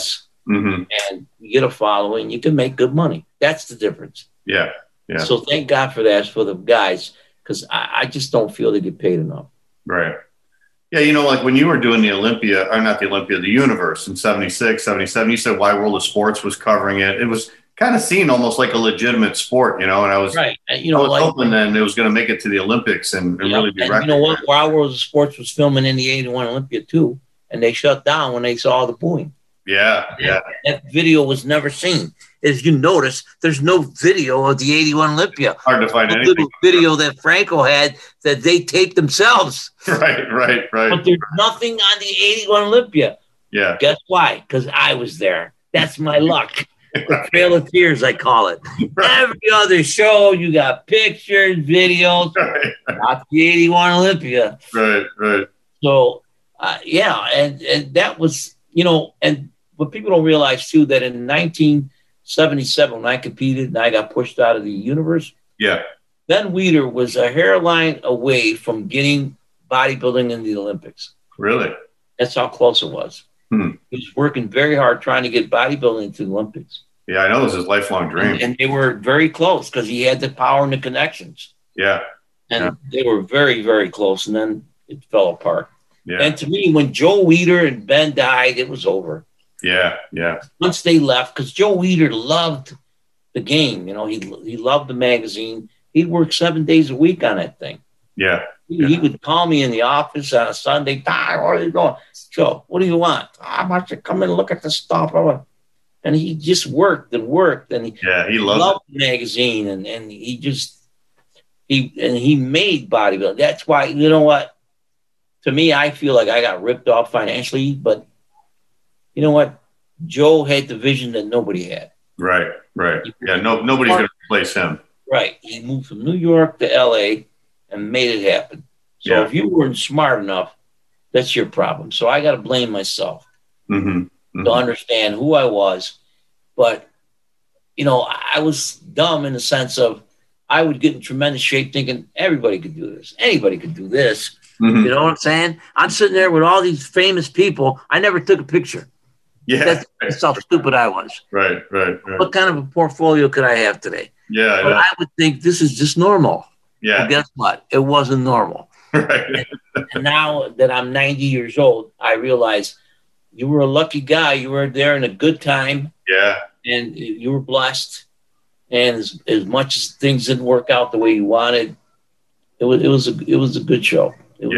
Mm-hmm. and you get a following, you can make good money. That's the difference. Yeah. Yeah. So thank God for that for the guys, because I just don't feel they get paid enough. Right. Yeah, like when you were doing the Olympia, or not the Olympia, the Universe in 76, 77, you said Wide World of Sports was covering it. It was kind of seen almost like a legitimate sport, and I was right. And, I was hoping then it was going to make it to the Olympics and really be recognized. You know what? Wide World of Sports was filming in the 81 Olympia too, and they shut down when they saw the booing. Yeah. That video was never seen. As you notice, there's no video of the 81 Olympia. Hard to find anything. Little video that Franco had that they taped themselves. Right. But there's nothing on the 81 Olympia. Yeah. Guess why? Because I was there. That's my luck. The Trail of Tears, I call it. Right. Every other show, you got pictures, videos. Right. Not the 81 Olympia. Right. So, and that was, and what people don't realize too, that in 1977, when I competed and I got pushed out of the Universe, Ben Weider was a hairline away from getting bodybuilding in the Olympics. Really? That's how close it was. He was working very hard trying to get bodybuilding into the Olympics. Yeah, I know it was his lifelong dream. And they were very close because he had the power and the connections. Yeah. And they were very, very close. And then it fell apart. Yeah. And to me, when Joe Weider and Ben died, it was over. Yeah. Once they left, because Joe Weider loved the game. He loved the magazine. He'd work 7 days a week on that thing. Yeah. He would call me in the office on a Sunday. Where are you going? Joe, what do you want? I want you to come in and look at the stuff. And he just worked. And he loved the magazine. And he made bodybuilding. That's why, you know what? To me, I feel like I got ripped off financially, but you know what? Joe had the vision that nobody had. Right. Yeah, nobody's going to replace him. Right. He moved from New York to L.A. and made it happen. So if you weren't smart enough, that's your problem. So I got to blame myself to understand who I was. But, I was dumb in the sense of I would get in tremendous shape thinking everybody could do this. Anybody could do this. Mm-hmm. You know what I'm saying? I'm sitting there with all these famous people. I never took a picture. Yeah. That's how stupid I was. Right. What kind of a portfolio could I have today? Yeah. But I would think this is just normal. Yeah. But guess what? It wasn't normal. Right. And now that I'm 90 years old, I realize you were a lucky guy. You were there in a good time. Yeah. And you were blessed. And as much as things didn't work out the way you wanted, it was a good show.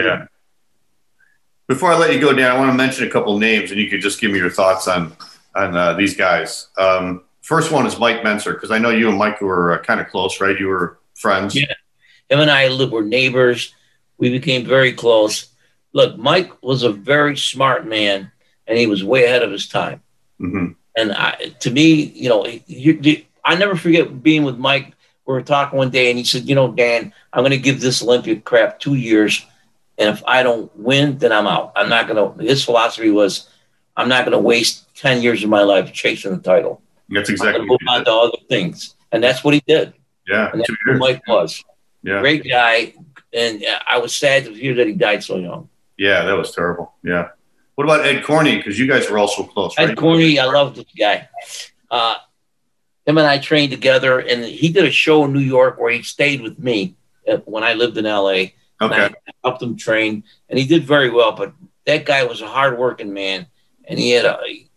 Before I let you go, Dan, I want to mention a couple names, and you could just give me your thoughts on these guys. First one is Mike Mentzer, because I know you and Mike were kind of close, right? You were friends. Yeah. Him and I were neighbors. We became very close. Look, Mike was a very smart man, and he was way ahead of his time. Mm-hmm. And to me, I never forget being with Mike. We were talking one day, and he said, Dan, I'm going to give this Olympia crap 2 years. And if I don't win, then I'm out. His philosophy was, I'm not going to waste 10 years of my life chasing the title. That's exactly what he did. Move on to other things. And that's what he did. Yeah. And that's who Mike was. Yeah. Great guy. And I was sad to hear that he died so young. Yeah, that was terrible. Yeah. What about Ed Corney? Because you guys were also close, right? Ed Corney, I love this guy. Him and I trained together, and he did a show in New York where he stayed with me when I lived in L.A. Okay. I helped him train, and he did very well. But that guy was a hard-working man, and there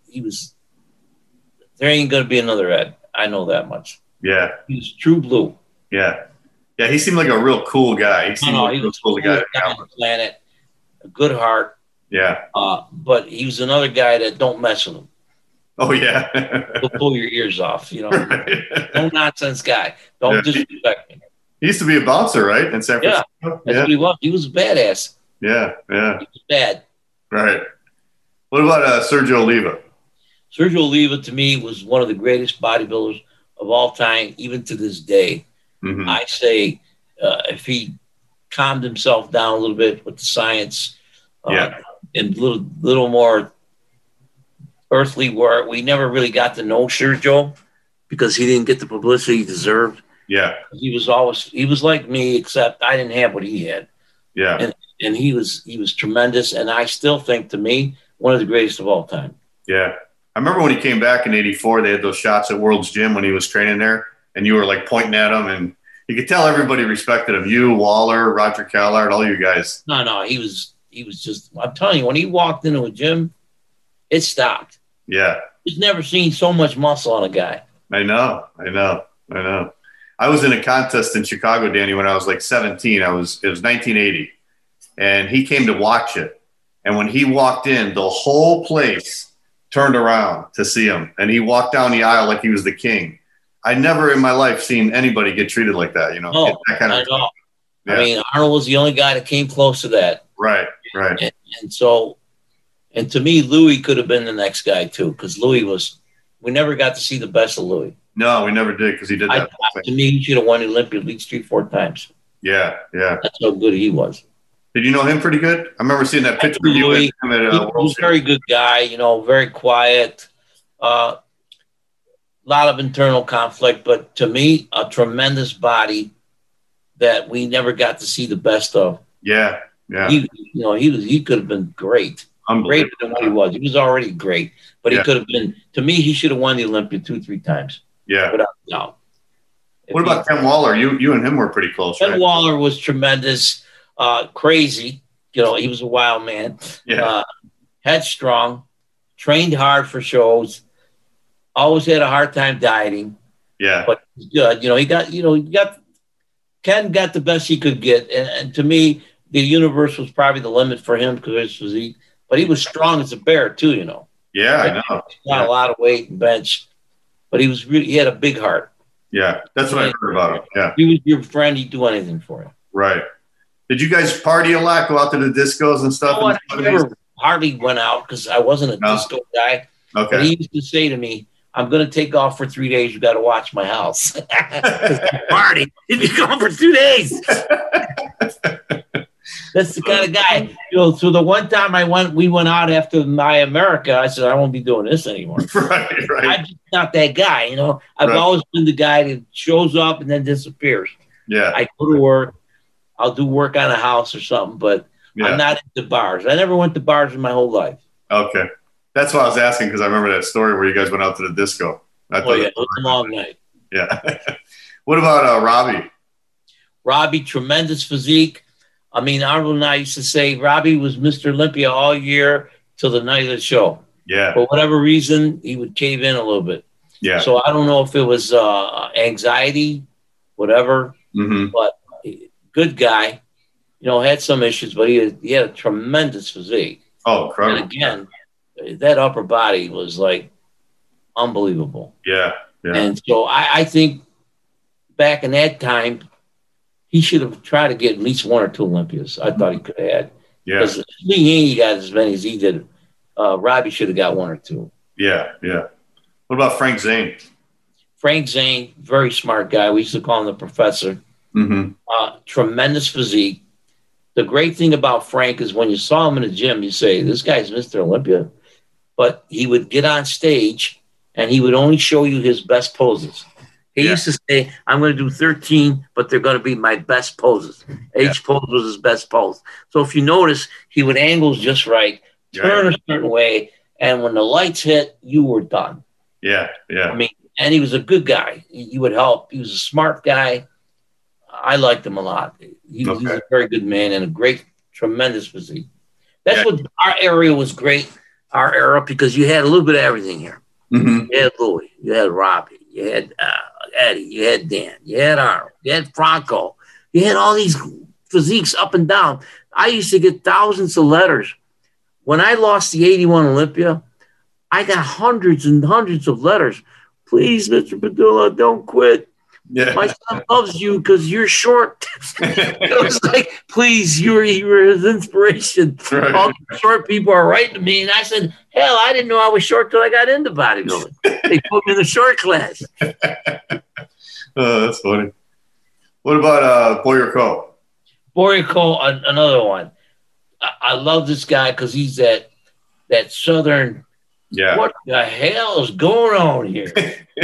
ain't going to be another Ed. I know that much. Yeah. He was true blue. Yeah. Yeah, he seemed like a real cool guy. He seemed like he was a cool guy on the planet, a good heart. Yeah. But he was another guy that don't mess with him. Oh, yeah. He'll pull your ears off, Right. No nonsense guy. Don't disrespect me. He used to be a bouncer, right, in San Francisco? Yeah, that's what he was. He was a badass. Yeah. He was bad. Right. What about Sergio Oliva? Sergio Oliva, to me, was one of the greatest bodybuilders of all time, even to this day. Mm-hmm. I say if he calmed himself down a little bit with the science and a little more earthly work, we never really got to know Sergio because he didn't get the publicity he deserved. Yeah. He was like me, except I didn't have what he had. Yeah. And he was tremendous. And I still think, to me, one of the greatest of all time. Yeah. I remember when he came back in '84, they had those shots at World's Gym when he was training there, and you were like pointing at him, and you could tell everybody respected him. You, Waller, Roger Callard, all you guys. No, he was just. I'm telling you, when he walked into a gym, it stopped. Yeah, He's never seen so much muscle on a guy. I know. I was in a contest in Chicago, Danny, when I was like 17. It was 1980, and he came to watch it. And when he walked in, the whole place turned around to see him, and he walked down the aisle like he was the king. I never in my life seen anybody get treated like that. That kind of. Yeah. I mean, Arnold was the only guy that came close to that. Right. And to me, Louis could have been the next guy too, because we never got to see the best of Louis. No, we never did because he did that. To me, he should have won the Olympia at least 3-4 times. Yeah. That's how good he was. Did you know him pretty good? I remember seeing that picture of you with him at He was a very good guy, very quiet. A lot of internal conflict, but to me, a tremendous body that we never got to see the best of. Yeah. He could have been great. Greater than what he was. He was already great, but he could have been. To me, he should have won the Olympia 2-3 times. Yeah, without doubt. What about Ken Waller? You and him were pretty close. Ken Waller was tremendous, crazy. He was a wild man. Yeah, headstrong, trained hard for shows. Always had a hard time dieting. Yeah, but good. Ken got the best he could get, and to me, the universe was probably the limit for him because of his physique. But he was strong as a bear too, Yeah, I know. He got a lot of weight and bench, but he had a big heart. Yeah, that's what I heard about him. Yeah, he was your friend. He'd do anything for you. Right. Did you guys party a lot? Go out to the discos and stuff? I never hardly went out because I wasn't a disco guy. Okay. But he used to say to me, "I'm going to take off for 3 days. You got to watch my house." Party. He'd be gone for 2 days. That's the kind of guy, So the one time we went out after My America, I said, I won't be doing this anymore. Right. I'm just not that guy, I've always been the guy that shows up and then disappears. Yeah. I go to work. I'll do work on a house or something, but I'm not into bars. I never went to bars in my whole life. Okay. That's why I was asking, because I remember that story where you guys went out to the disco. It was a long night. Yeah. What about Robbie? Robbie, tremendous physique. I mean, Arnold and I used to say Robbie was Mr. Olympia all year till the night of the show. Yeah. For whatever reason, he would cave in a little bit. Yeah. So I don't know if it was anxiety, whatever, but good guy, had some issues, but he had a tremendous physique. Oh, incredible. And again, that upper body was like unbelievable. Yeah. And so I think back in that time, he should have tried to get at least 1 or 2 Olympias. I thought he could have had. Yeah. Because Lee Haney got as many as he did. Robbie should have got 1 or 2. Yeah. What about Frank Zane? Frank Zane, very smart guy. We used to call him the professor. Tremendous physique. The great thing about Frank is when you saw him in the gym, you say, this guy's Mr. Olympia. But he would get on stage and he would only show you his best poses. He used to say, I'm going to do 13, but they're going to be my best poses. Each pose was his best pose. So if you notice, he would angle just right, turn a certain way, and when the lights hit, you were done. Yeah. I mean, and he was a good guy. He would help. He was a smart guy. I liked him a lot. He was a very good man and a great, tremendous physique. That's what our area was great, our era, because you had a little bit of everything here. You had Louis, you had Robbie, you had Eddie, you had Dan, you had Arnold, you had Franco. You had all these physiques up and down. I used to get thousands of letters. When I lost the 81 Olympia, I got hundreds and hundreds of letters. Please, Mr. Padula, don't quit. Yeah. My son loves you because you're short. It was like, please, you were his inspiration. Right. All the short people are writing to me. And I said, hell, I didn't know I was short till I got into bodybuilding. They put me in the short class. Oh, that's funny. What about Boyer Coe? Boyer Coe, another one. I love this guy because he's that Southern. Yeah. What the hell is going on here?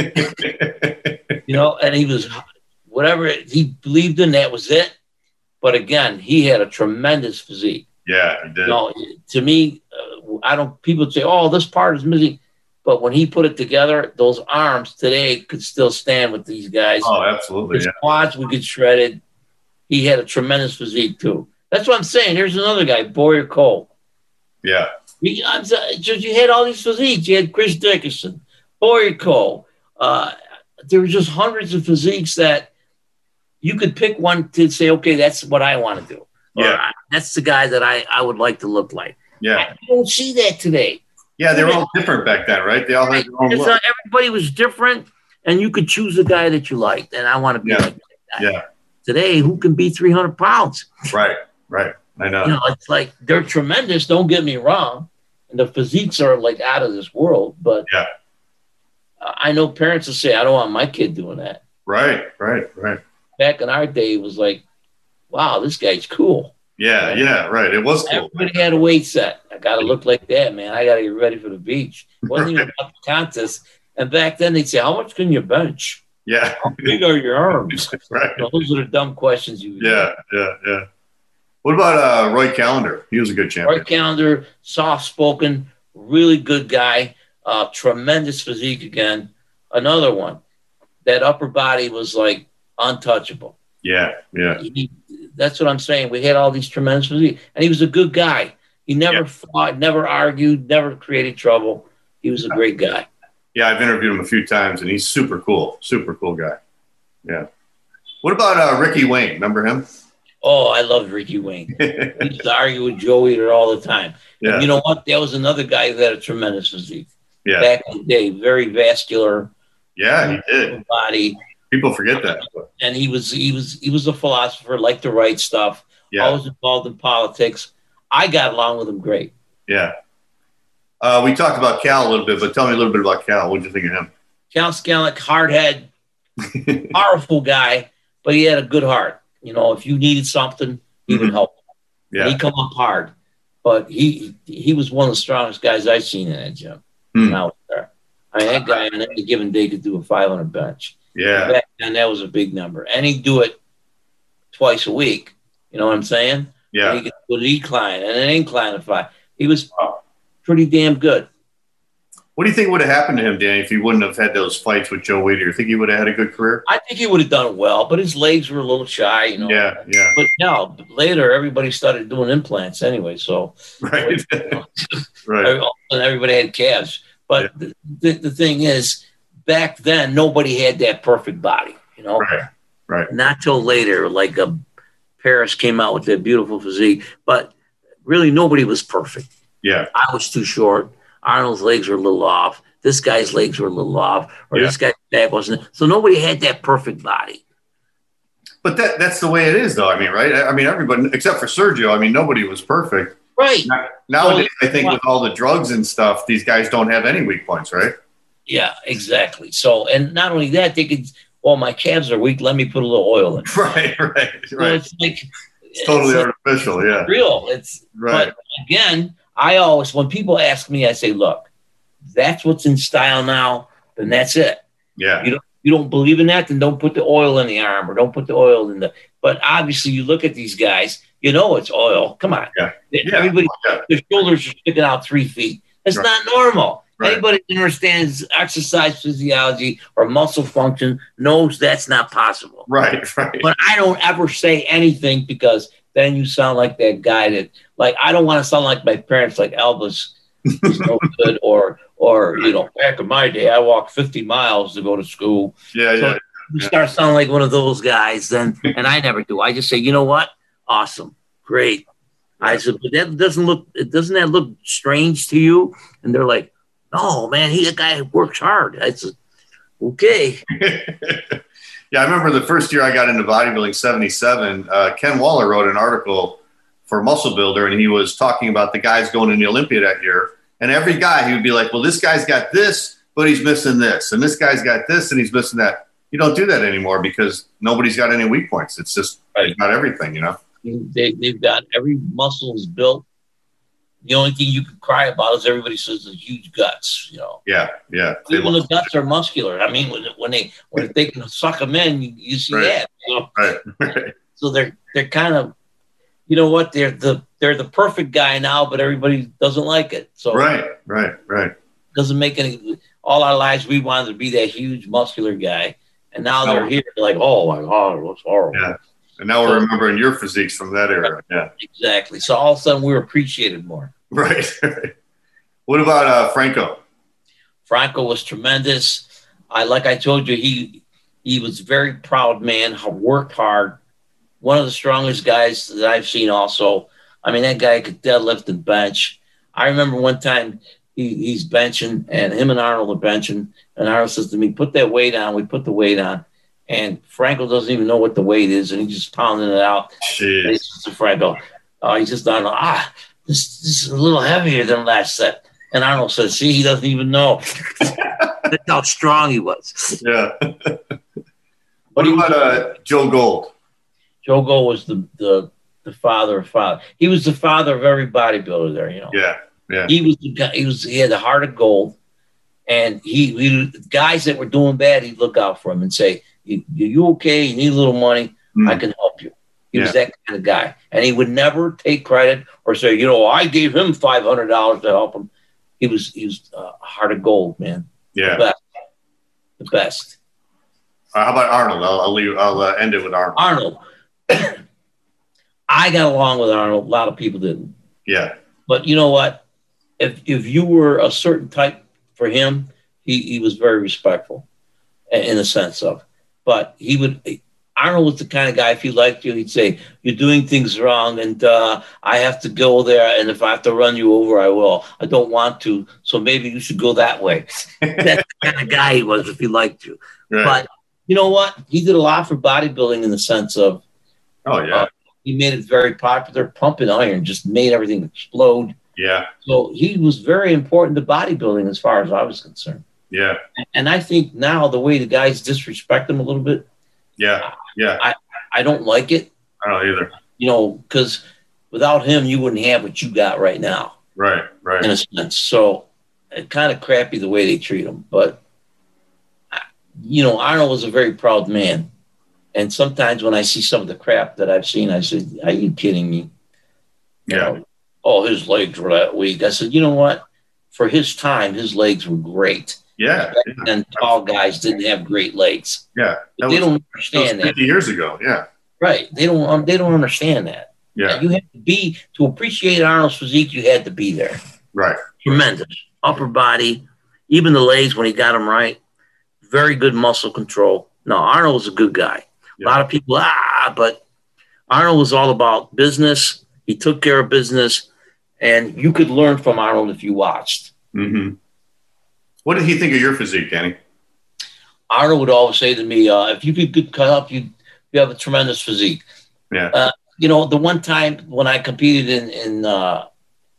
And he was whatever he believed in, that was it. But again, he had a tremendous physique. Yeah, he did. To me, people say, "Oh, this part is missing," But when he put it together, those arms today could still stand with these guys. Oh, absolutely. His quads would get shredded. He had a tremendous physique too. That's what I'm saying. Here's another guy, Boyer Cole. Yeah. You had all these physiques. You had Chris Dickerson, Boyer Cole. There were just hundreds of physiques that you could pick one to say, okay, that's what I want to do. Yeah. Or, that's the guy that I would like to look like. Yeah. You don't see that today. Yeah, they were all different back then, right? They all had their own look. Everybody was different, and you could choose the guy that you liked. And I want to be like that guy. Yeah. Today, who can be 300 pounds? Right. I know. You know, it's like they're tremendous. Don't get me wrong, and the physiques are like out of this world. But I know parents will say, "I don't want my kid doing that." Right. Back in our day, it was like, "Wow, this guy's cool." Yeah, right. It was cool. Everybody had a weight set. I got to look like that, man. I got to get ready for the beach. It wasn't even about the contest. And back then, they'd say, "How much can you bench? Yeah. How big are your arms?" Right. You know, those are the dumb questions you. Yeah. What about Roy Callender? He was a good champion. Roy Callender, soft-spoken, really good guy, tremendous physique again. Another one. That upper body was like untouchable. Yeah. That's what I'm saying. We had all these tremendous physique. And he was a good guy. He never fought, never argued, never created trouble. He was a great guy. Yeah, I've interviewed him a few times, and he's super cool guy. Yeah. What about Ricky Wayne? Remember him? Oh, I loved Ricky Wayne. He used to argue with Joe Eater all the time. Yeah. And you know what? That was another guy who had a tremendous physique. Yeah. Back in the day, very vascular. Yeah, he did. Body. People forget that. And he was a philosopher, liked to write stuff. Yeah. Always involved in politics. I got along with him great. Yeah. We talked about Cal a little bit, but tell me a little bit about Cal. What did you think of him? Cal Scanlon, hard head, powerful guy, but he had a good heart. You know, if you needed something, he would help. Yeah. He'd come up hard. But he was one of the strongest guys I've seen in that gym when I was there. I mean, that guy on any given day could do a 500 bench. Yeah. Back then, that was a big number. And he'd do it twice a week. You know what I'm saying? Yeah. And he could do an decline and an incline of 5. He was pretty damn good. What do you think would have happened to him, Danny, if he wouldn't have had those fights with Joe Weider? You think he would have had a good career? I think he would have done well, but his legs were a little shy, you know. Yeah. But no, later everybody started doing implants anyway, so Right. Right. And everybody had calves. But the thing is, back then nobody had that perfect body, you know. Right. Not till later, like Paris came out with that beautiful physique, but really nobody was perfect. Yeah. I was too short. Arnold's legs were a little off. This guy's legs were a little off, or this guy's back wasn't. So nobody had that perfect body. But that's the way it is, though. I mean, right? I mean, everybody except for Sergio. I mean, nobody was perfect. Right. Nowadays, I think with all the drugs and stuff, these guys don't have any weak points, right? Yeah, exactly. So, and not only that, they could. Well, my calves are weak. Let me put a little oil in. Right. So it's like it's totally artificial. Yeah. Real. It's right. But again, I always, when people ask me, I say, look, that's what's in style now, then that's it. Yeah. You don't believe in that, then don't put the oil in the arm or don't put the oil in the. But obviously, you look at these guys, you know it's oil. Come on. Yeah. Everybody, their shoulders are sticking out 3 feet. That's not normal. Right. Anybody that understands exercise physiology or muscle function knows that's not possible. Right. But I don't ever say anything because then you sound like that guy that, like, I don't want to sound like my parents, like Elvis is no good, or you know, back in my day, I walked 50 miles to go to school. Yeah. You start sounding like one of those guys, then, and I never do. I just say, you know what? Awesome, great. I said, but doesn't that look strange to you? And they're like, no, man, a guy works hard. I said, okay. Yeah, I remember the first year I got into bodybuilding, 77, Ken Waller wrote an article for Muscle Builder, and he was talking about the guys going to the Olympia that year. And every guy, he would be like, well, this guy's got this, but he's missing this. And this guy's got this, and he's missing that. You don't do that anymore because nobody's got any weak points. It's just they've got everything, you know. They've got every muscle is built. The only thing you can cry about is everybody says the huge guts, you know. Yeah. Even the guts are muscular. I mean, when they can suck them in, you see that. You know? Right. So they're kind of, you know what? They're the perfect guy now, but everybody doesn't like it. So right. doesn't make any. All our lives, we wanted to be that huge muscular guy, and now they're here. They're like, oh my God, it looks horrible. Yeah. And now we're remembering your physiques from that era. Yeah. Exactly. So all of a sudden, we're appreciated more. Right. What about Franco? Franco was tremendous. Like I told you, he was a very proud man. Worked hard. One of the strongest guys that I've seen. Also, I mean, that guy could deadlift and bench. I remember one time he's benching, and him and Arnold are benching, and Arnold says to me, "Put that weight on." We put the weight on, and Franco doesn't even know what the weight is, and he's just pounding it out. Jeez. He says to Franco, he's just Arnold. This is a little heavier than last set. And Arnold says, "See, he doesn't even know." That's how strong he was. Yeah. What about Joe Gold? Joe Gold was the father of father. He was the father of every bodybuilder there, you know. Yeah. Yeah. He was the guy. He had the heart of gold, and he guys that were doing bad, he'd look out for him and say, "You okay? You need a little money? I can help you." He was that kind of guy, and he would never take credit or say, I gave him $500 to help him. He was heart of gold, man. Yeah, the best. How about Arnold? I'll end it with Arnold. Arnold. I got along with Arnold. A lot of people didn't. Yeah, but you know what? If you were a certain type for him, he was very respectful, in a sense of. But he would. Arnold was the kind of guy, if he liked you, he'd say, "You're doing things wrong, and I have to go there, and if I have to run you over, I will. I don't want to, so maybe you should go that way." That's the kind of guy he was if he liked you. Right. But you know what? He did a lot for bodybuilding in the sense of, he made it very popular. Pumping iron just made everything explode. Yeah. So he was very important to bodybuilding as far as I was concerned. Yeah. And I think now the way the guys disrespect him a little bit, I don't like it. I don't either. Because without him, you wouldn't have what you got right now. Right. In a sense. So it's kind of crappy the way they treat him. But, Arnold was a very proud man. And sometimes when I see some of the crap that I've seen, I said, "Are you kidding me?" Yeah. His legs were that weak. I said, you know what? For his time, his legs were great. Yeah. And tall guys didn't have great legs. Yeah. They don't understand that. 50 years ago. Yeah. Right. They don't understand that. Yeah. You have to appreciate Arnold's physique, you had to be there. Right. Tremendous. Upper body, even the legs when he got them right. Very good muscle control. No, Arnold was a good guy. Yeah. A lot of people, but Arnold was all about business. He took care of business, and you could learn from Arnold if you watched. Mm-hmm. What did he think of your physique, Danny? Arnold would always say to me, "If you could cut up, you have a tremendous physique." Yeah. The one time when I competed in the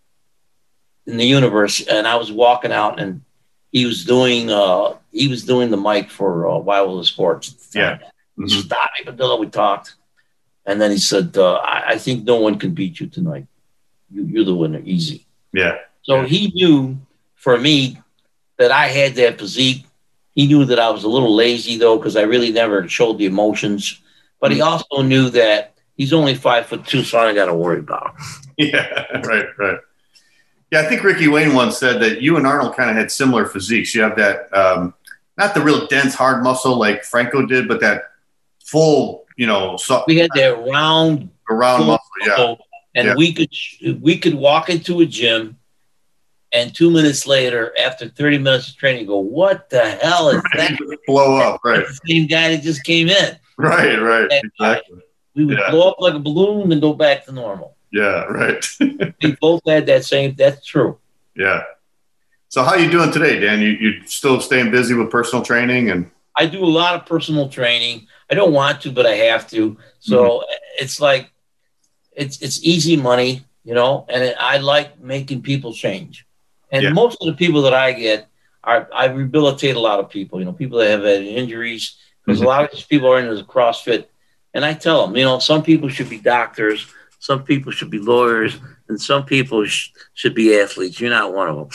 universe, and I was walking out, and he was doing the mic for Wild World of Sports. Yeah. He stopped me, but we talked, and then he said, "I think no one can beat you tonight. You're the winner, easy." Yeah. So he knew, for me, that I had that physique. He knew that I was a little lazy, though, because I really never showed the emotions. But he also knew that he's only 5'2", so I don't got to worry about him. Yeah, right. Yeah, I think Ricky Wayne once said that you and Arnold kind of had similar physiques. You have that, not the real dense, hard muscle like Franco did, but that full, we had that round muscle, yeah. And we could walk into a gym, and 2 minutes later, after 30 minutes of training, go, "What the hell is that?" Blow up, right? That's the same guy that just came in. Right, exactly. We would blow up like a balloon and go back to normal. Yeah, right. We both had that's true. Yeah. So how you doing today, Dan? You still staying busy with personal training? And I do a lot of personal training. I don't want to, but I have to. So it's like, it's easy money, and I like making people change. And most of the people that I get I rehabilitate a lot of people, people that have had injuries, because a lot of these people are into the CrossFit. And I tell them, some people should be doctors, some people should be lawyers, and some people should be athletes. You're not one of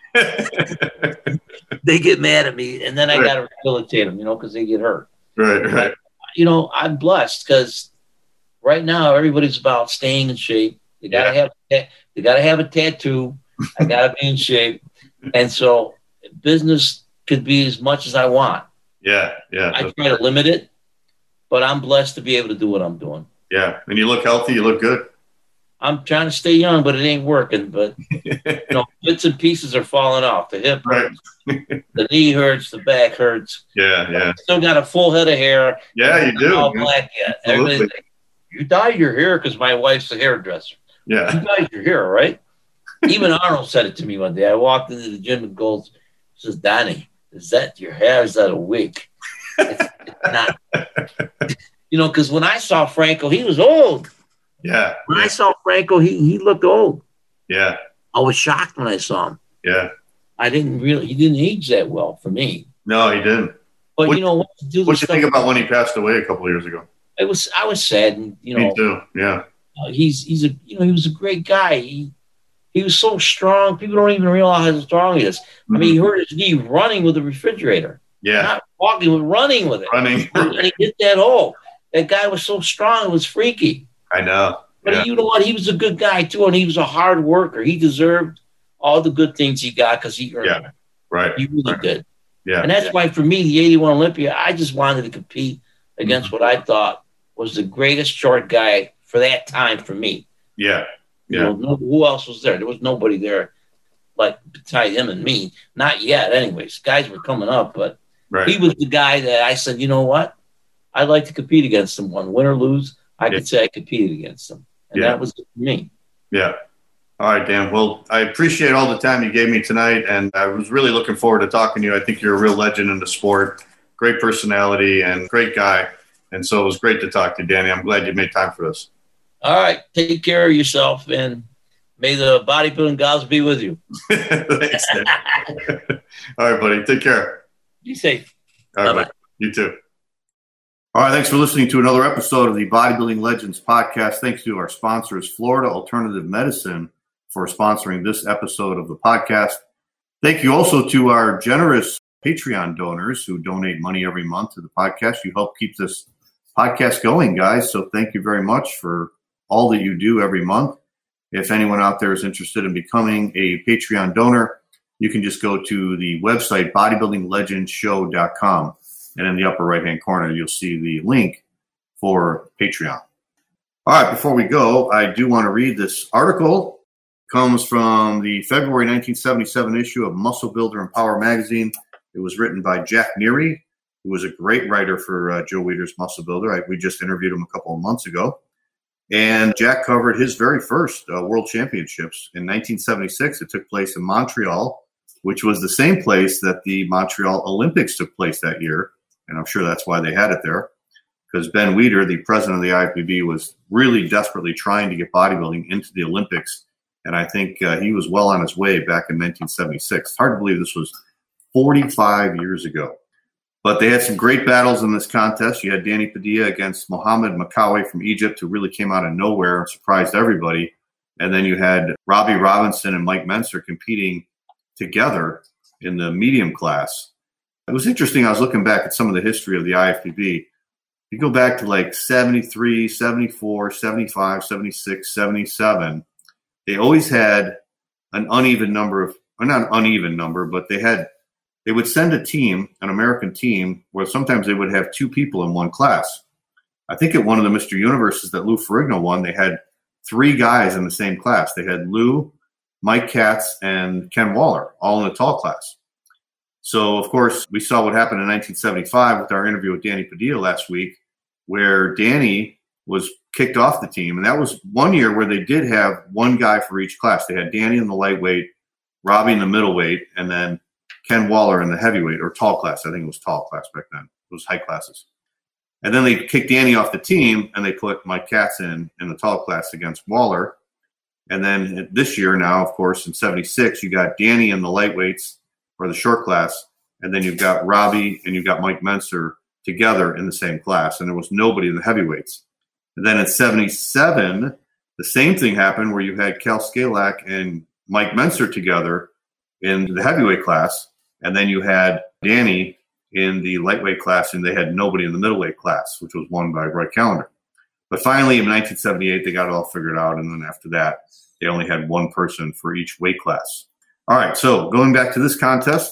them. They get mad at me, and then I got to rehabilitate them, because they get hurt. Right. But, I'm blessed because right now everybody's about staying in shape. They gotta have a tattoo. I gotta be in shape, and so business could be as much as I want. Yeah. I try to limit it, but I'm blessed to be able to do what I'm doing. Yeah. And you look healthy. You look good. I'm trying to stay young, but it ain't working. But, bits and pieces are falling off. The hip hurts, the knee hurts, the back hurts. Yeah. Still got a full head of hair. Yeah, you do. All black yet. Everybody's like, you dyed your hair because my wife's a hairdresser. Yeah. You dyed your hair, right? Even Arnold said it to me one day. I walked into the gym and goes, he says, Donnie, is that your hair? Is that a wig? It's not. Because when I saw Franco, he was old. Yeah. When I saw Franco, he looked old. Yeah. I was shocked when I saw him. Yeah. He didn't age that well for me. No, he didn't. But what you think about when he passed away a couple of years ago? I was sad, and me too. Yeah. He was a great guy. He was so strong. People don't even realize how strong he is. Mm-hmm. I mean, he hurt his knee running with a refrigerator. Yeah. Not walking, but running with it. And he hit that hole. That guy was so strong. It was freaky. I know. But you know what? He was a good guy, too, and he was a hard worker. He deserved all the good things he got because he earned them. Right. He really did. Yeah. And that's why, for me, the 81 Olympia, I just wanted to compete against what I thought was the greatest short guy for that time for me. Yeah. Who else was there? There was nobody there like besides him and me. Not yet, anyways. Guys were coming up, but he was the guy that I said, you know what? I'd like to compete against him. Win or lose, I could say I competed against him. And that was me. Yeah. All right, Dan. Well, I appreciate all the time you gave me tonight, and I was really looking forward to talking to you. I think you're a real legend in the sport, great personality, and great guy. And so it was great to talk to you, Danny. I'm glad you made time for this. All right. Take care of yourself, and may the bodybuilding gods be with you. Thanks, Dan. All right, buddy. Take care. Be safe. All right, buddy. You too. All right, thanks for listening to another episode of the Bodybuilding Legends podcast. Thanks to our sponsors, Florida Alternative Medicine, for sponsoring this episode of the podcast. Thank you also to our generous Patreon donors who donate money every month to the podcast. You help keep this podcast going, guys, so thank you very much for all that you do every month. If anyone out there is interested in becoming a Patreon donor, you can just go to the website, bodybuildinglegendshow.com. And in the upper right-hand corner, you'll see the link for Patreon. All right, before we go, I do want to read this article. It comes from the February 1977 issue of Muscle Builder and Power magazine. It was written by Jack Neary, who was a great writer for Joe Weider's Muscle Builder. We just interviewed him a couple of months ago. And Jack covered his very first World Championships. In 1976, it took place in Montreal, which was the same place that the Montreal Olympics took place that year. And I'm sure that's why they had it there, because Ben Weider, the president of the IFBB, was really desperately trying to get bodybuilding into the Olympics. And I think he was well on his way back in 1976. It's hard to believe this was 45 years ago. But they had some great battles in this contest. You had Danny Padilla against Mohamed Makawi from Egypt, who really came out of nowhere and surprised everybody. And then you had Robbie Robinson and Mike Mentzer competing together in the medium class. It was interesting. I was looking back at some of the history of the IFBB. You go back to like 73, 74, 75, 76, 77. They always had an uneven number of, or not an uneven number, but they would send a team, an American team, where sometimes they would have two people in one class. I think at one of the Mr. Universes that Lou Ferrigno won, they had three guys in the same class. They had Lou, Mike Katz, and Ken Waller, all in the tall class. So, of course, we saw what happened in 1975 with our interview with Danny Padilla last week, where Danny was kicked off the team. And that was one year where they did have one guy for each class. They had Danny in the lightweight, Robbie in the middleweight, and then Ken Waller in the heavyweight, or tall class. I think it was tall class back then. It was high classes. And then they kicked Danny off the team, and they put Mike Katz in the tall class against Waller. And then this year now, of course, in 76, you got Danny in the lightweights, or the short class, and then you've got Robbie and you've got Mike Mentzer together in the same class, and there was nobody in the heavyweights. And then in 77, the same thing happened where you had Cal Scalak and Mike Mentzer together in the heavyweight class, and then you had Danny in the lightweight class, and they had nobody in the middleweight class, which was won by Roy Callender. But finally, in 1978, they got it all figured out, and then after that, they only had one person for each weight class. All right, so going back to this contest,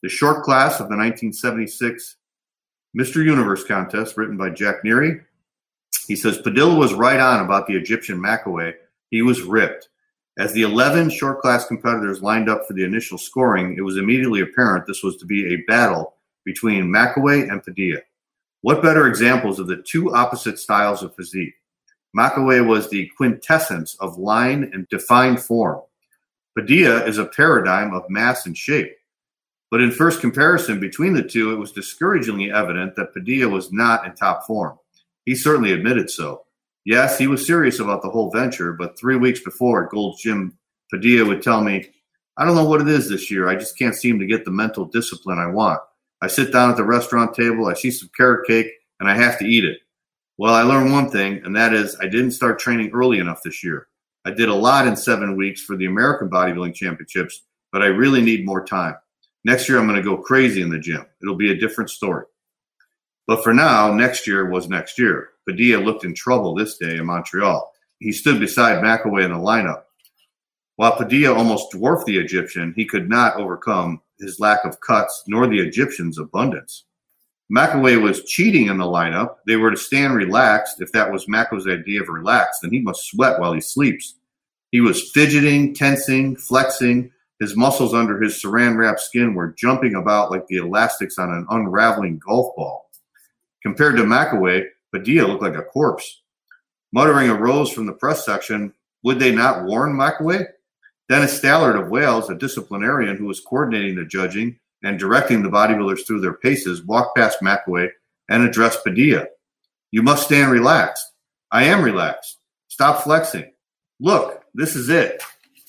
The short class of the 1976 Mr. Universe contest, written by Jack Neary. He says, Padilla was right on about the Egyptian McAway. He was ripped. As the 11 short class competitors lined up for the initial scoring, it was immediately apparent this was to be a battle between McAway and Padilla. What better examples of the two opposite styles of physique? McAway was the quintessence of line and defined form. Padilla is a paradigm of mass and shape. But in first comparison between the two, it was discouragingly evident that Padilla was not in top form. He certainly admitted so. Yes, he was serious about the whole venture, but 3 weeks before at Gold's Gym, Padilla would tell me, I don't know what it is this year. I just can't seem to get the mental discipline I want. I sit down at the restaurant table, I see some carrot cake, and I have to eat it. Well, I learned one thing, and that is I didn't start training early enough this year. I did a lot in 7 weeks for the American Bodybuilding Championships, but I really need more time. Next year, I'm going to go crazy in the gym. It'll be a different story. But for now, next year was next year. Padilla looked in trouble this day in Montreal. He stood beside McAway in the lineup. While Padilla almost dwarfed the Egyptian, he could not overcome his lack of cuts nor the Egyptian's abundance. McAway was cheating in the lineup. They were to stand relaxed. If that was McAway's idea of relaxed, then he must sweat while he sleeps. He was fidgeting, tensing, flexing. His muscles under his saran-wrapped skin were jumping about like the elastics on an unraveling golf ball. Compared to McAway, Padilla looked like a corpse. Muttering a rose from the press section, would they not warn McAway? Dennis Stallard of Wales, a disciplinarian who was coordinating the judging and directing the bodybuilders through their paces, walked past McAway and addressed Padilla. You must stand relaxed. I am relaxed. Stop flexing. Look, this is it.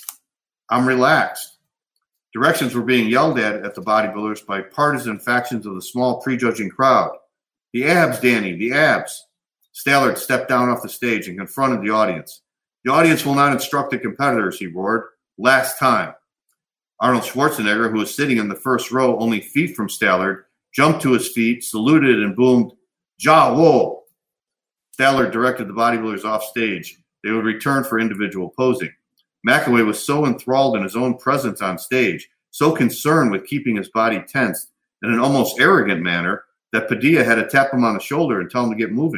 I'm relaxed. Directions were being yelled at the bodybuilders by partisan factions of the small prejudging crowd. The abs, Danny, the abs. Stallard stepped down off the stage and confronted the audience. The audience will not instruct the competitors, he roared. Last time. Arnold Schwarzenegger, who was sitting in the first row only feet from Stallard, jumped to his feet, saluted, and boomed, Jawohl. Stallard directed the bodybuilders off stage. They would return for individual posing. McAway was so enthralled in his own presence on stage, so concerned with keeping his body tensed in an almost arrogant manner, that Padilla had to tap him on the shoulder and tell him to get moving.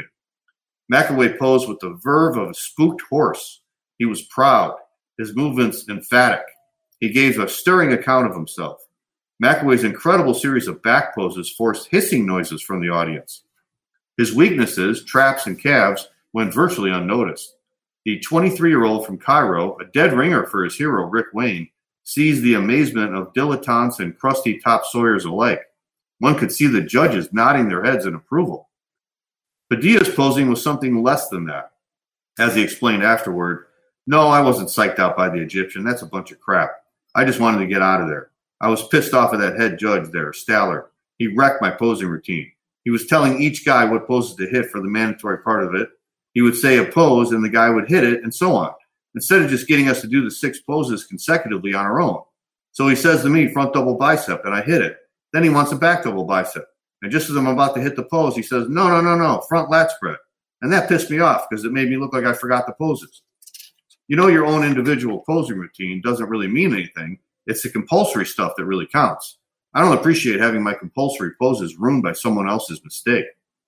McAway posed with the verve of a spooked horse. He was proud, his movements emphatic. He gave a stirring account of himself. McAway's incredible series of back poses forced hissing noises from the audience. His weaknesses, traps, and calves went virtually unnoticed. The 23-year-old from Cairo, a dead ringer for his hero Rick Wayne, seized the amazement of dilettantes and crusty topsoilers alike. One could see the judges nodding their heads in approval. Padilla's posing was something less than that. As he explained afterward, no, I wasn't psyched out by the Egyptian. That's a bunch of crap. I just wanted to get out of there. I was pissed off at that head judge there, Stallard. He wrecked my posing routine. He was telling each guy what poses to hit for the mandatory part of it. He would say a pose and the guy would hit it and so on, instead of just getting us to do the 6 poses consecutively on our own. So he says to me, front double bicep, and I hit it. Then he wants a back double bicep. And just as I'm about to hit the pose, he says, no, front lat spread. And that pissed me off because it made me look like I forgot the poses. You know, your own individual posing routine doesn't really mean anything. It's the compulsory stuff that really counts. I don't appreciate having my compulsory poses ruined by someone else's mistake.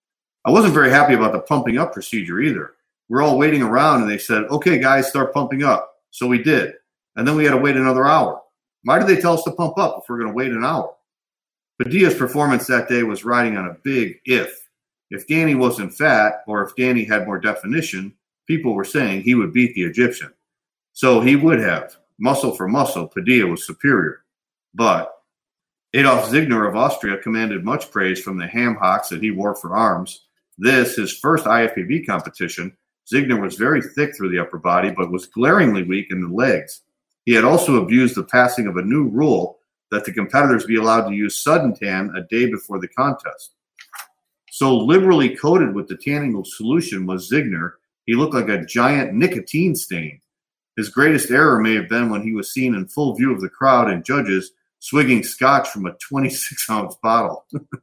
I wasn't very happy about the pumping up procedure either. We're all waiting around and they said, okay, guys, start pumping up. So we did. And then we had to wait another hour. Why did they tell us to pump up if we're going to wait an hour? Padilla's performance that day was riding on a big if. If Danny wasn't fat, or if Danny had more definition, people were saying he would beat the Egyptian. So he would have. Muscle for muscle, Padilla was superior. But Adolf Ziegner of Austria commanded much praise from the ham hocks that he wore for arms. This, his first IFBB competition, Ziegner was very thick through the upper body, but was glaringly weak in the legs. He had also abused the passing of a new rule that the competitors be allowed to use sudden tan a day before the contest. So liberally coated with the tanning solution was Ziegner, he looked like a giant nicotine stain. His greatest error may have been when he was seen in full view of the crowd and judges swigging scotch from a 26-ounce bottle.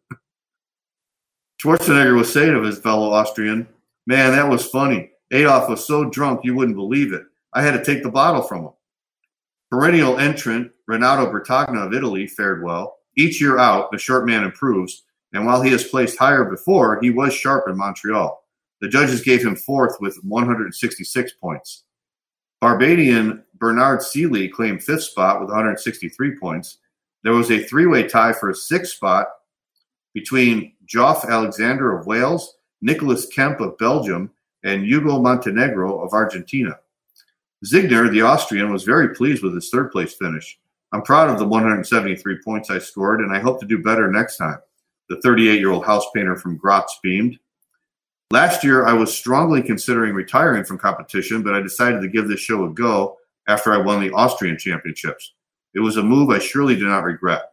Schwarzenegger was saying of his fellow Austrian, man, that was funny. Adolf was so drunk you wouldn't believe it. I had to take the bottle from him. Perennial entrant Renato Bertagna of Italy fared well. Each year out, the short man improves, and while he has placed higher before, he was sharp in Montreal. The judges gave him fourth with 166 points. Barbadian Bernard Seeley claimed fifth spot with 163 points. There was a three-way tie for a sixth spot between Geoff Alexander of Wales, Nicholas Kemp of Belgium, and Hugo Montenegro of Argentina. Zigner, the Austrian, was very pleased with his third-place finish. I'm proud of the 173 points I scored, and I hope to do better next time, the 38-year-old house painter from Graz beamed. Last year, I was strongly considering retiring from competition, but I decided to give this show a go after I won the Austrian championships. It was a move I surely do not regret.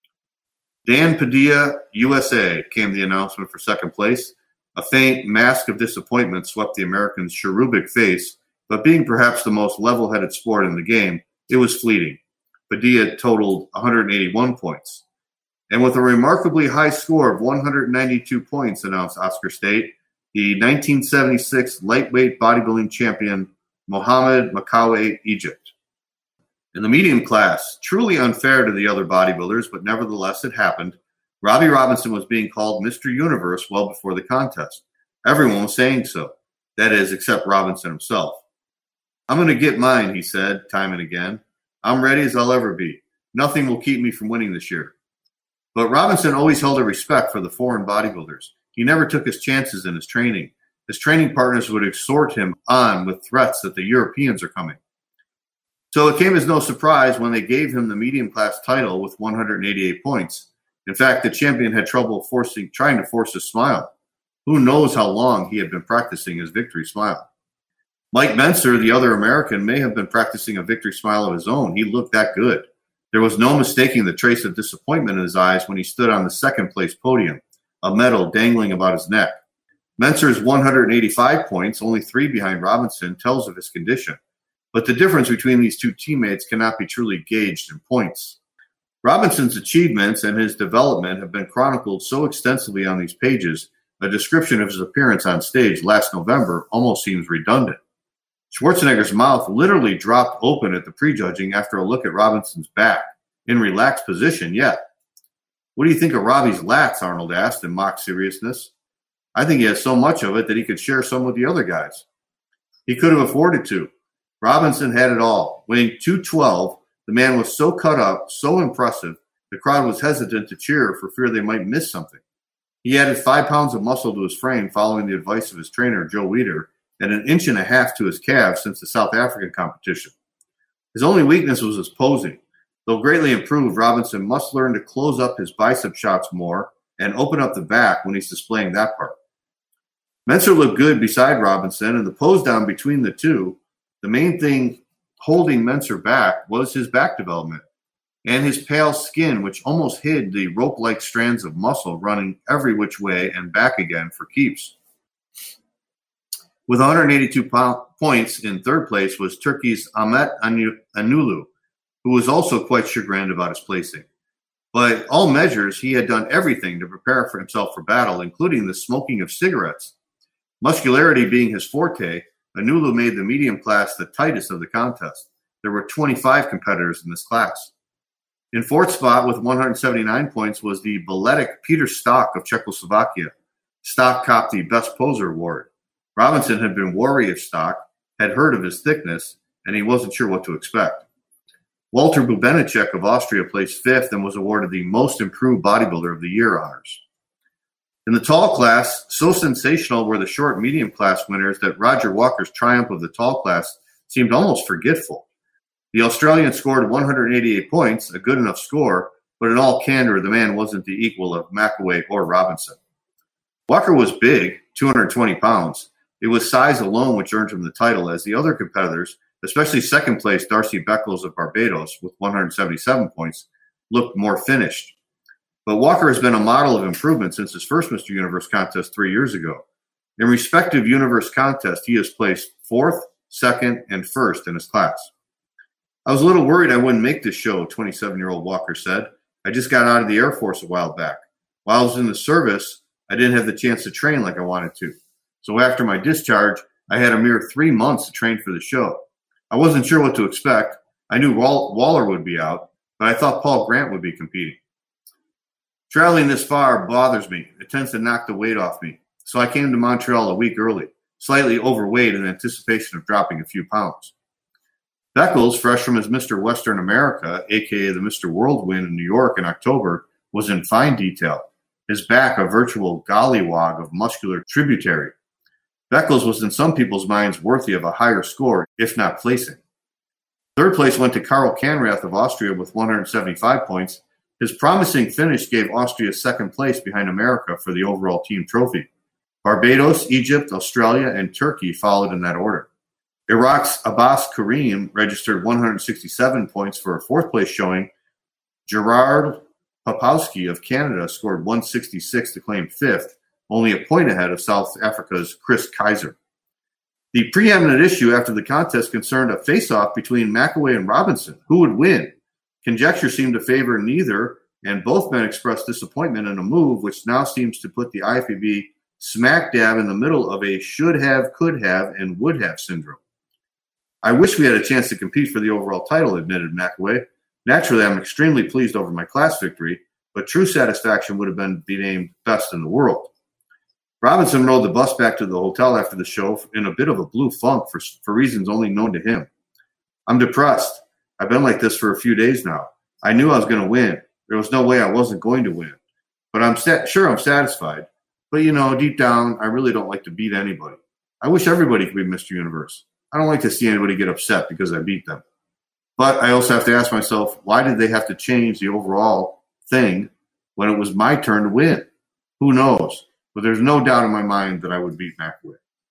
Dan Padilla, USA, came the announcement for second place. A faint mask of disappointment swept the American's cherubic face, but being perhaps the most level-headed sport in the game, it was fleeting. Padilla totaled 181 points. And with a remarkably high score of 192 points, announced Oscar State, the 1976 lightweight bodybuilding champion Mohamed Makawe, Egypt. In the medium class, truly unfair to the other bodybuilders, but nevertheless it happened, Robbie Robinson was being called Mr. Universe well before the contest. Everyone was saying so. That is, except Robinson himself. I'm going to get mine, he said, time and again. I'm ready as I'll ever be. Nothing will keep me from winning this year. But Robinson always held a respect for the foreign bodybuilders. He never took his chances in his training. His training partners would exhort him on with threats that the Europeans are coming. So it came as no surprise when they gave him the medium class title with 188 points. In fact, the champion had trouble trying to force a smile. Who knows how long he had been practicing his victory smile. Mike Menser, the other American, may have been practicing a victory smile of his own. He looked that good. There was no mistaking the trace of disappointment in his eyes when he stood on the second place podium, a medal dangling about his neck. Menser's 185 points, only 3 behind Robinson, tells of his condition. But the difference between these two teammates cannot be truly gauged in points. Robinson's achievements and his development have been chronicled so extensively on these pages, a description of his appearance on stage last November almost seems redundant. Schwarzenegger's mouth literally dropped open at the prejudging after a look at Robinson's back, in relaxed position yet. What do you think of Robbie's lats? Arnold asked in mock seriousness. I think he has so much of it that he could share some with the other guys. He could have afforded to. Robinson had it all. Weighing 212, the man was so cut up, so impressive, the crowd was hesitant to cheer for fear they might miss something. He added 5 pounds of muscle to his frame following the advice of his trainer, Joe Weider, and 1.5 inches to his calves since the South African competition. His only weakness was his posing. Though greatly improved, Robinson must learn to close up his bicep shots more and open up the back when he's displaying that part. Menser looked good beside Robinson, and the pose down between the two, the main thing holding Menser back was his back development and his pale skin, which almost hid the rope-like strands of muscle running every which way and back again for keeps. With 182 points in third place was Turkey's Ahmet Anulu, who was also quite chagrined about his placing. By all measures, he had done everything to prepare for himself for battle, including the smoking of cigarettes. Muscularity being his forte, Anulu made the medium class the tightest of the contest. There were 25 competitors in this class. In fourth spot with 179 points was the balletic Peter Stock of Czechoslovakia. Stock copped the Best Poser award. Robinson had been wary of Stock, had heard of his thickness, and he wasn't sure what to expect. Walter Bubenecek of Austria placed fifth and was awarded the Most Improved Bodybuilder of the Year honors. In the tall class, so sensational were the short and medium class winners that Roger Walker's triumph of the tall class seemed almost forgetful. The Australian scored 188 points, a good enough score, but in all candor, the man wasn't the equal of McAway or Robinson. Walker was big, 220 pounds. It was size alone which earned him the title, as the other competitors, especially second place Darcy Beckles of Barbados with 177 points, looked more finished. But Walker has been a model of improvement since his first Mr. Universe contest 3 years ago. In respective Universe contests, he has placed fourth, second, and first in his class. I was a little worried I wouldn't make this show, 27-year-old Walker said. I just got out of the Air Force a while back. While I was in the service, I didn't have the chance to train like I wanted to. So after my discharge, I had a mere 3 months to train for the show. I wasn't sure what to expect. I knew Waller would be out, but I thought Paul Grant would be competing. Traveling this far bothers me. It tends to knock the weight off me. So I came to Montreal a week early, slightly overweight in anticipation of dropping a few pounds. Beckles, fresh from his Mr. Western America, a.k.a. the Mr. World win in New York in October, was in fine detail, his back a virtual gollywog of muscular tributary. Beckles was in some people's minds worthy of a higher score, if not placing. Third place went to Karl Canrath of Austria with 175 points. His promising finish gave Austria second place behind America for the overall team trophy. Barbados, Egypt, Australia, and Turkey followed in that order. Iraq's Abbas Karim registered 167 points for a fourth-place showing. Gerard Popowski of Canada scored 166 to claim fifth, only a point ahead of South Africa's Chris Kaiser. The preeminent issue after the contest concerned a face-off between McAway and Robinson. Who would win? Conjecture seemed to favor neither, and both men expressed disappointment in a move which now seems to put the IFBB smack dab in the middle of a should have, could have, and would have syndrome. I wish we had a chance to compete for the overall title, admitted McAway. Naturally, I'm extremely pleased over my class victory, but true satisfaction would have been to be named best in the world. Robinson rode the bus back to the hotel after the show in a bit of a blue funk for reasons only known to him. I'm depressed. I've been like this for a few days now. I knew I was going to win. There was no way I wasn't going to win. But I'm satisfied. But, deep down, I really don't like to beat anybody. I wish everybody could be Mr. Universe. I don't like to see anybody get upset because I beat them. But I also have to ask myself, why did they have to change the overall thing when it was my turn to win? Who knows? But there's no doubt in my mind that I would beat McAway.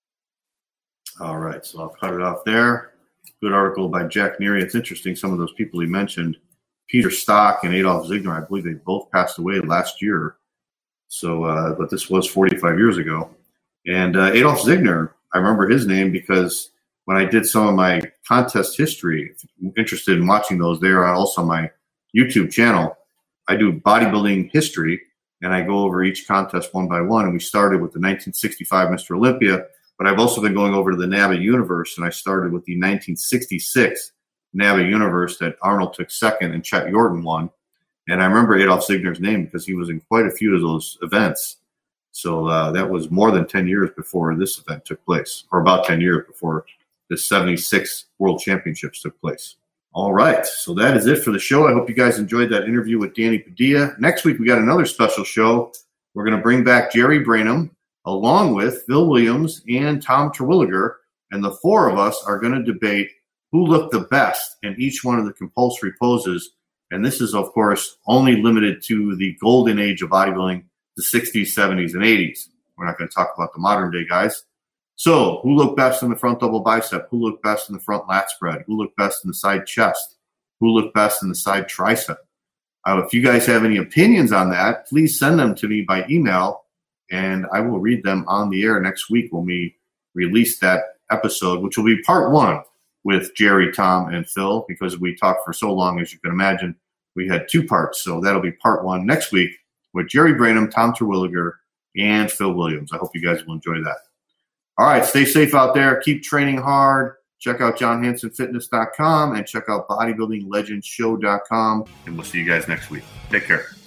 All right, so I'll cut it off there. Good article by Jack Neary. It's interesting, some of those people he mentioned, Peter Stock and Adolf Ziegner, I believe they both passed away last year. So, but this was 45 years ago. And Adolf Ziegner, I remember his name because when I did some of my contest history, if you're interested in watching those, they are also on my YouTube channel. I do bodybuilding history, and I go over each contest one by one. And we started with the 1965 Mr. Olympia, but I've also been going over to the NABBA Universe, and I started with the 1966 NABBA Universe that Arnold took second and Chet Yorton won. And I remember Adolf Ziegner's name because he was in quite a few of those events. So that was more than 10 years before this event took place, or about 10 years before the 76 World Championships took place. All right, so that is it for the show. I hope you guys enjoyed that interview with Danny Padilla. Next week, we got another special show. We're going to bring back Jerry Branham, along with Phil Williams and Tom Terwilliger, and the four of us are going to debate who looked the best in each one of the compulsory poses. And this is, of course, only limited to the golden age of bodybuilding, the 60s, 70s, and 80s. We're not going to talk about the modern day guys. So, who looked best in the front double bicep? Who looked best in the front lat spread? Who looked best in the side chest? Who looked best in the side tricep? If you guys have any opinions on that, please send them to me by email, and I will read them on the air next week when we release that episode, which will be part one with Jerry, Tom, and Phil, because we talked for so long, as you can imagine. We had two parts, so that'll be part one next week with Jerry Branham, Tom Terwilliger, and Phil Williams. I hope you guys will enjoy that. All right, stay safe out there. Keep training hard. Check out JohnHansonFitness.com and check out BodybuildingLegendsShow.com. And we'll see you guys next week. Take care.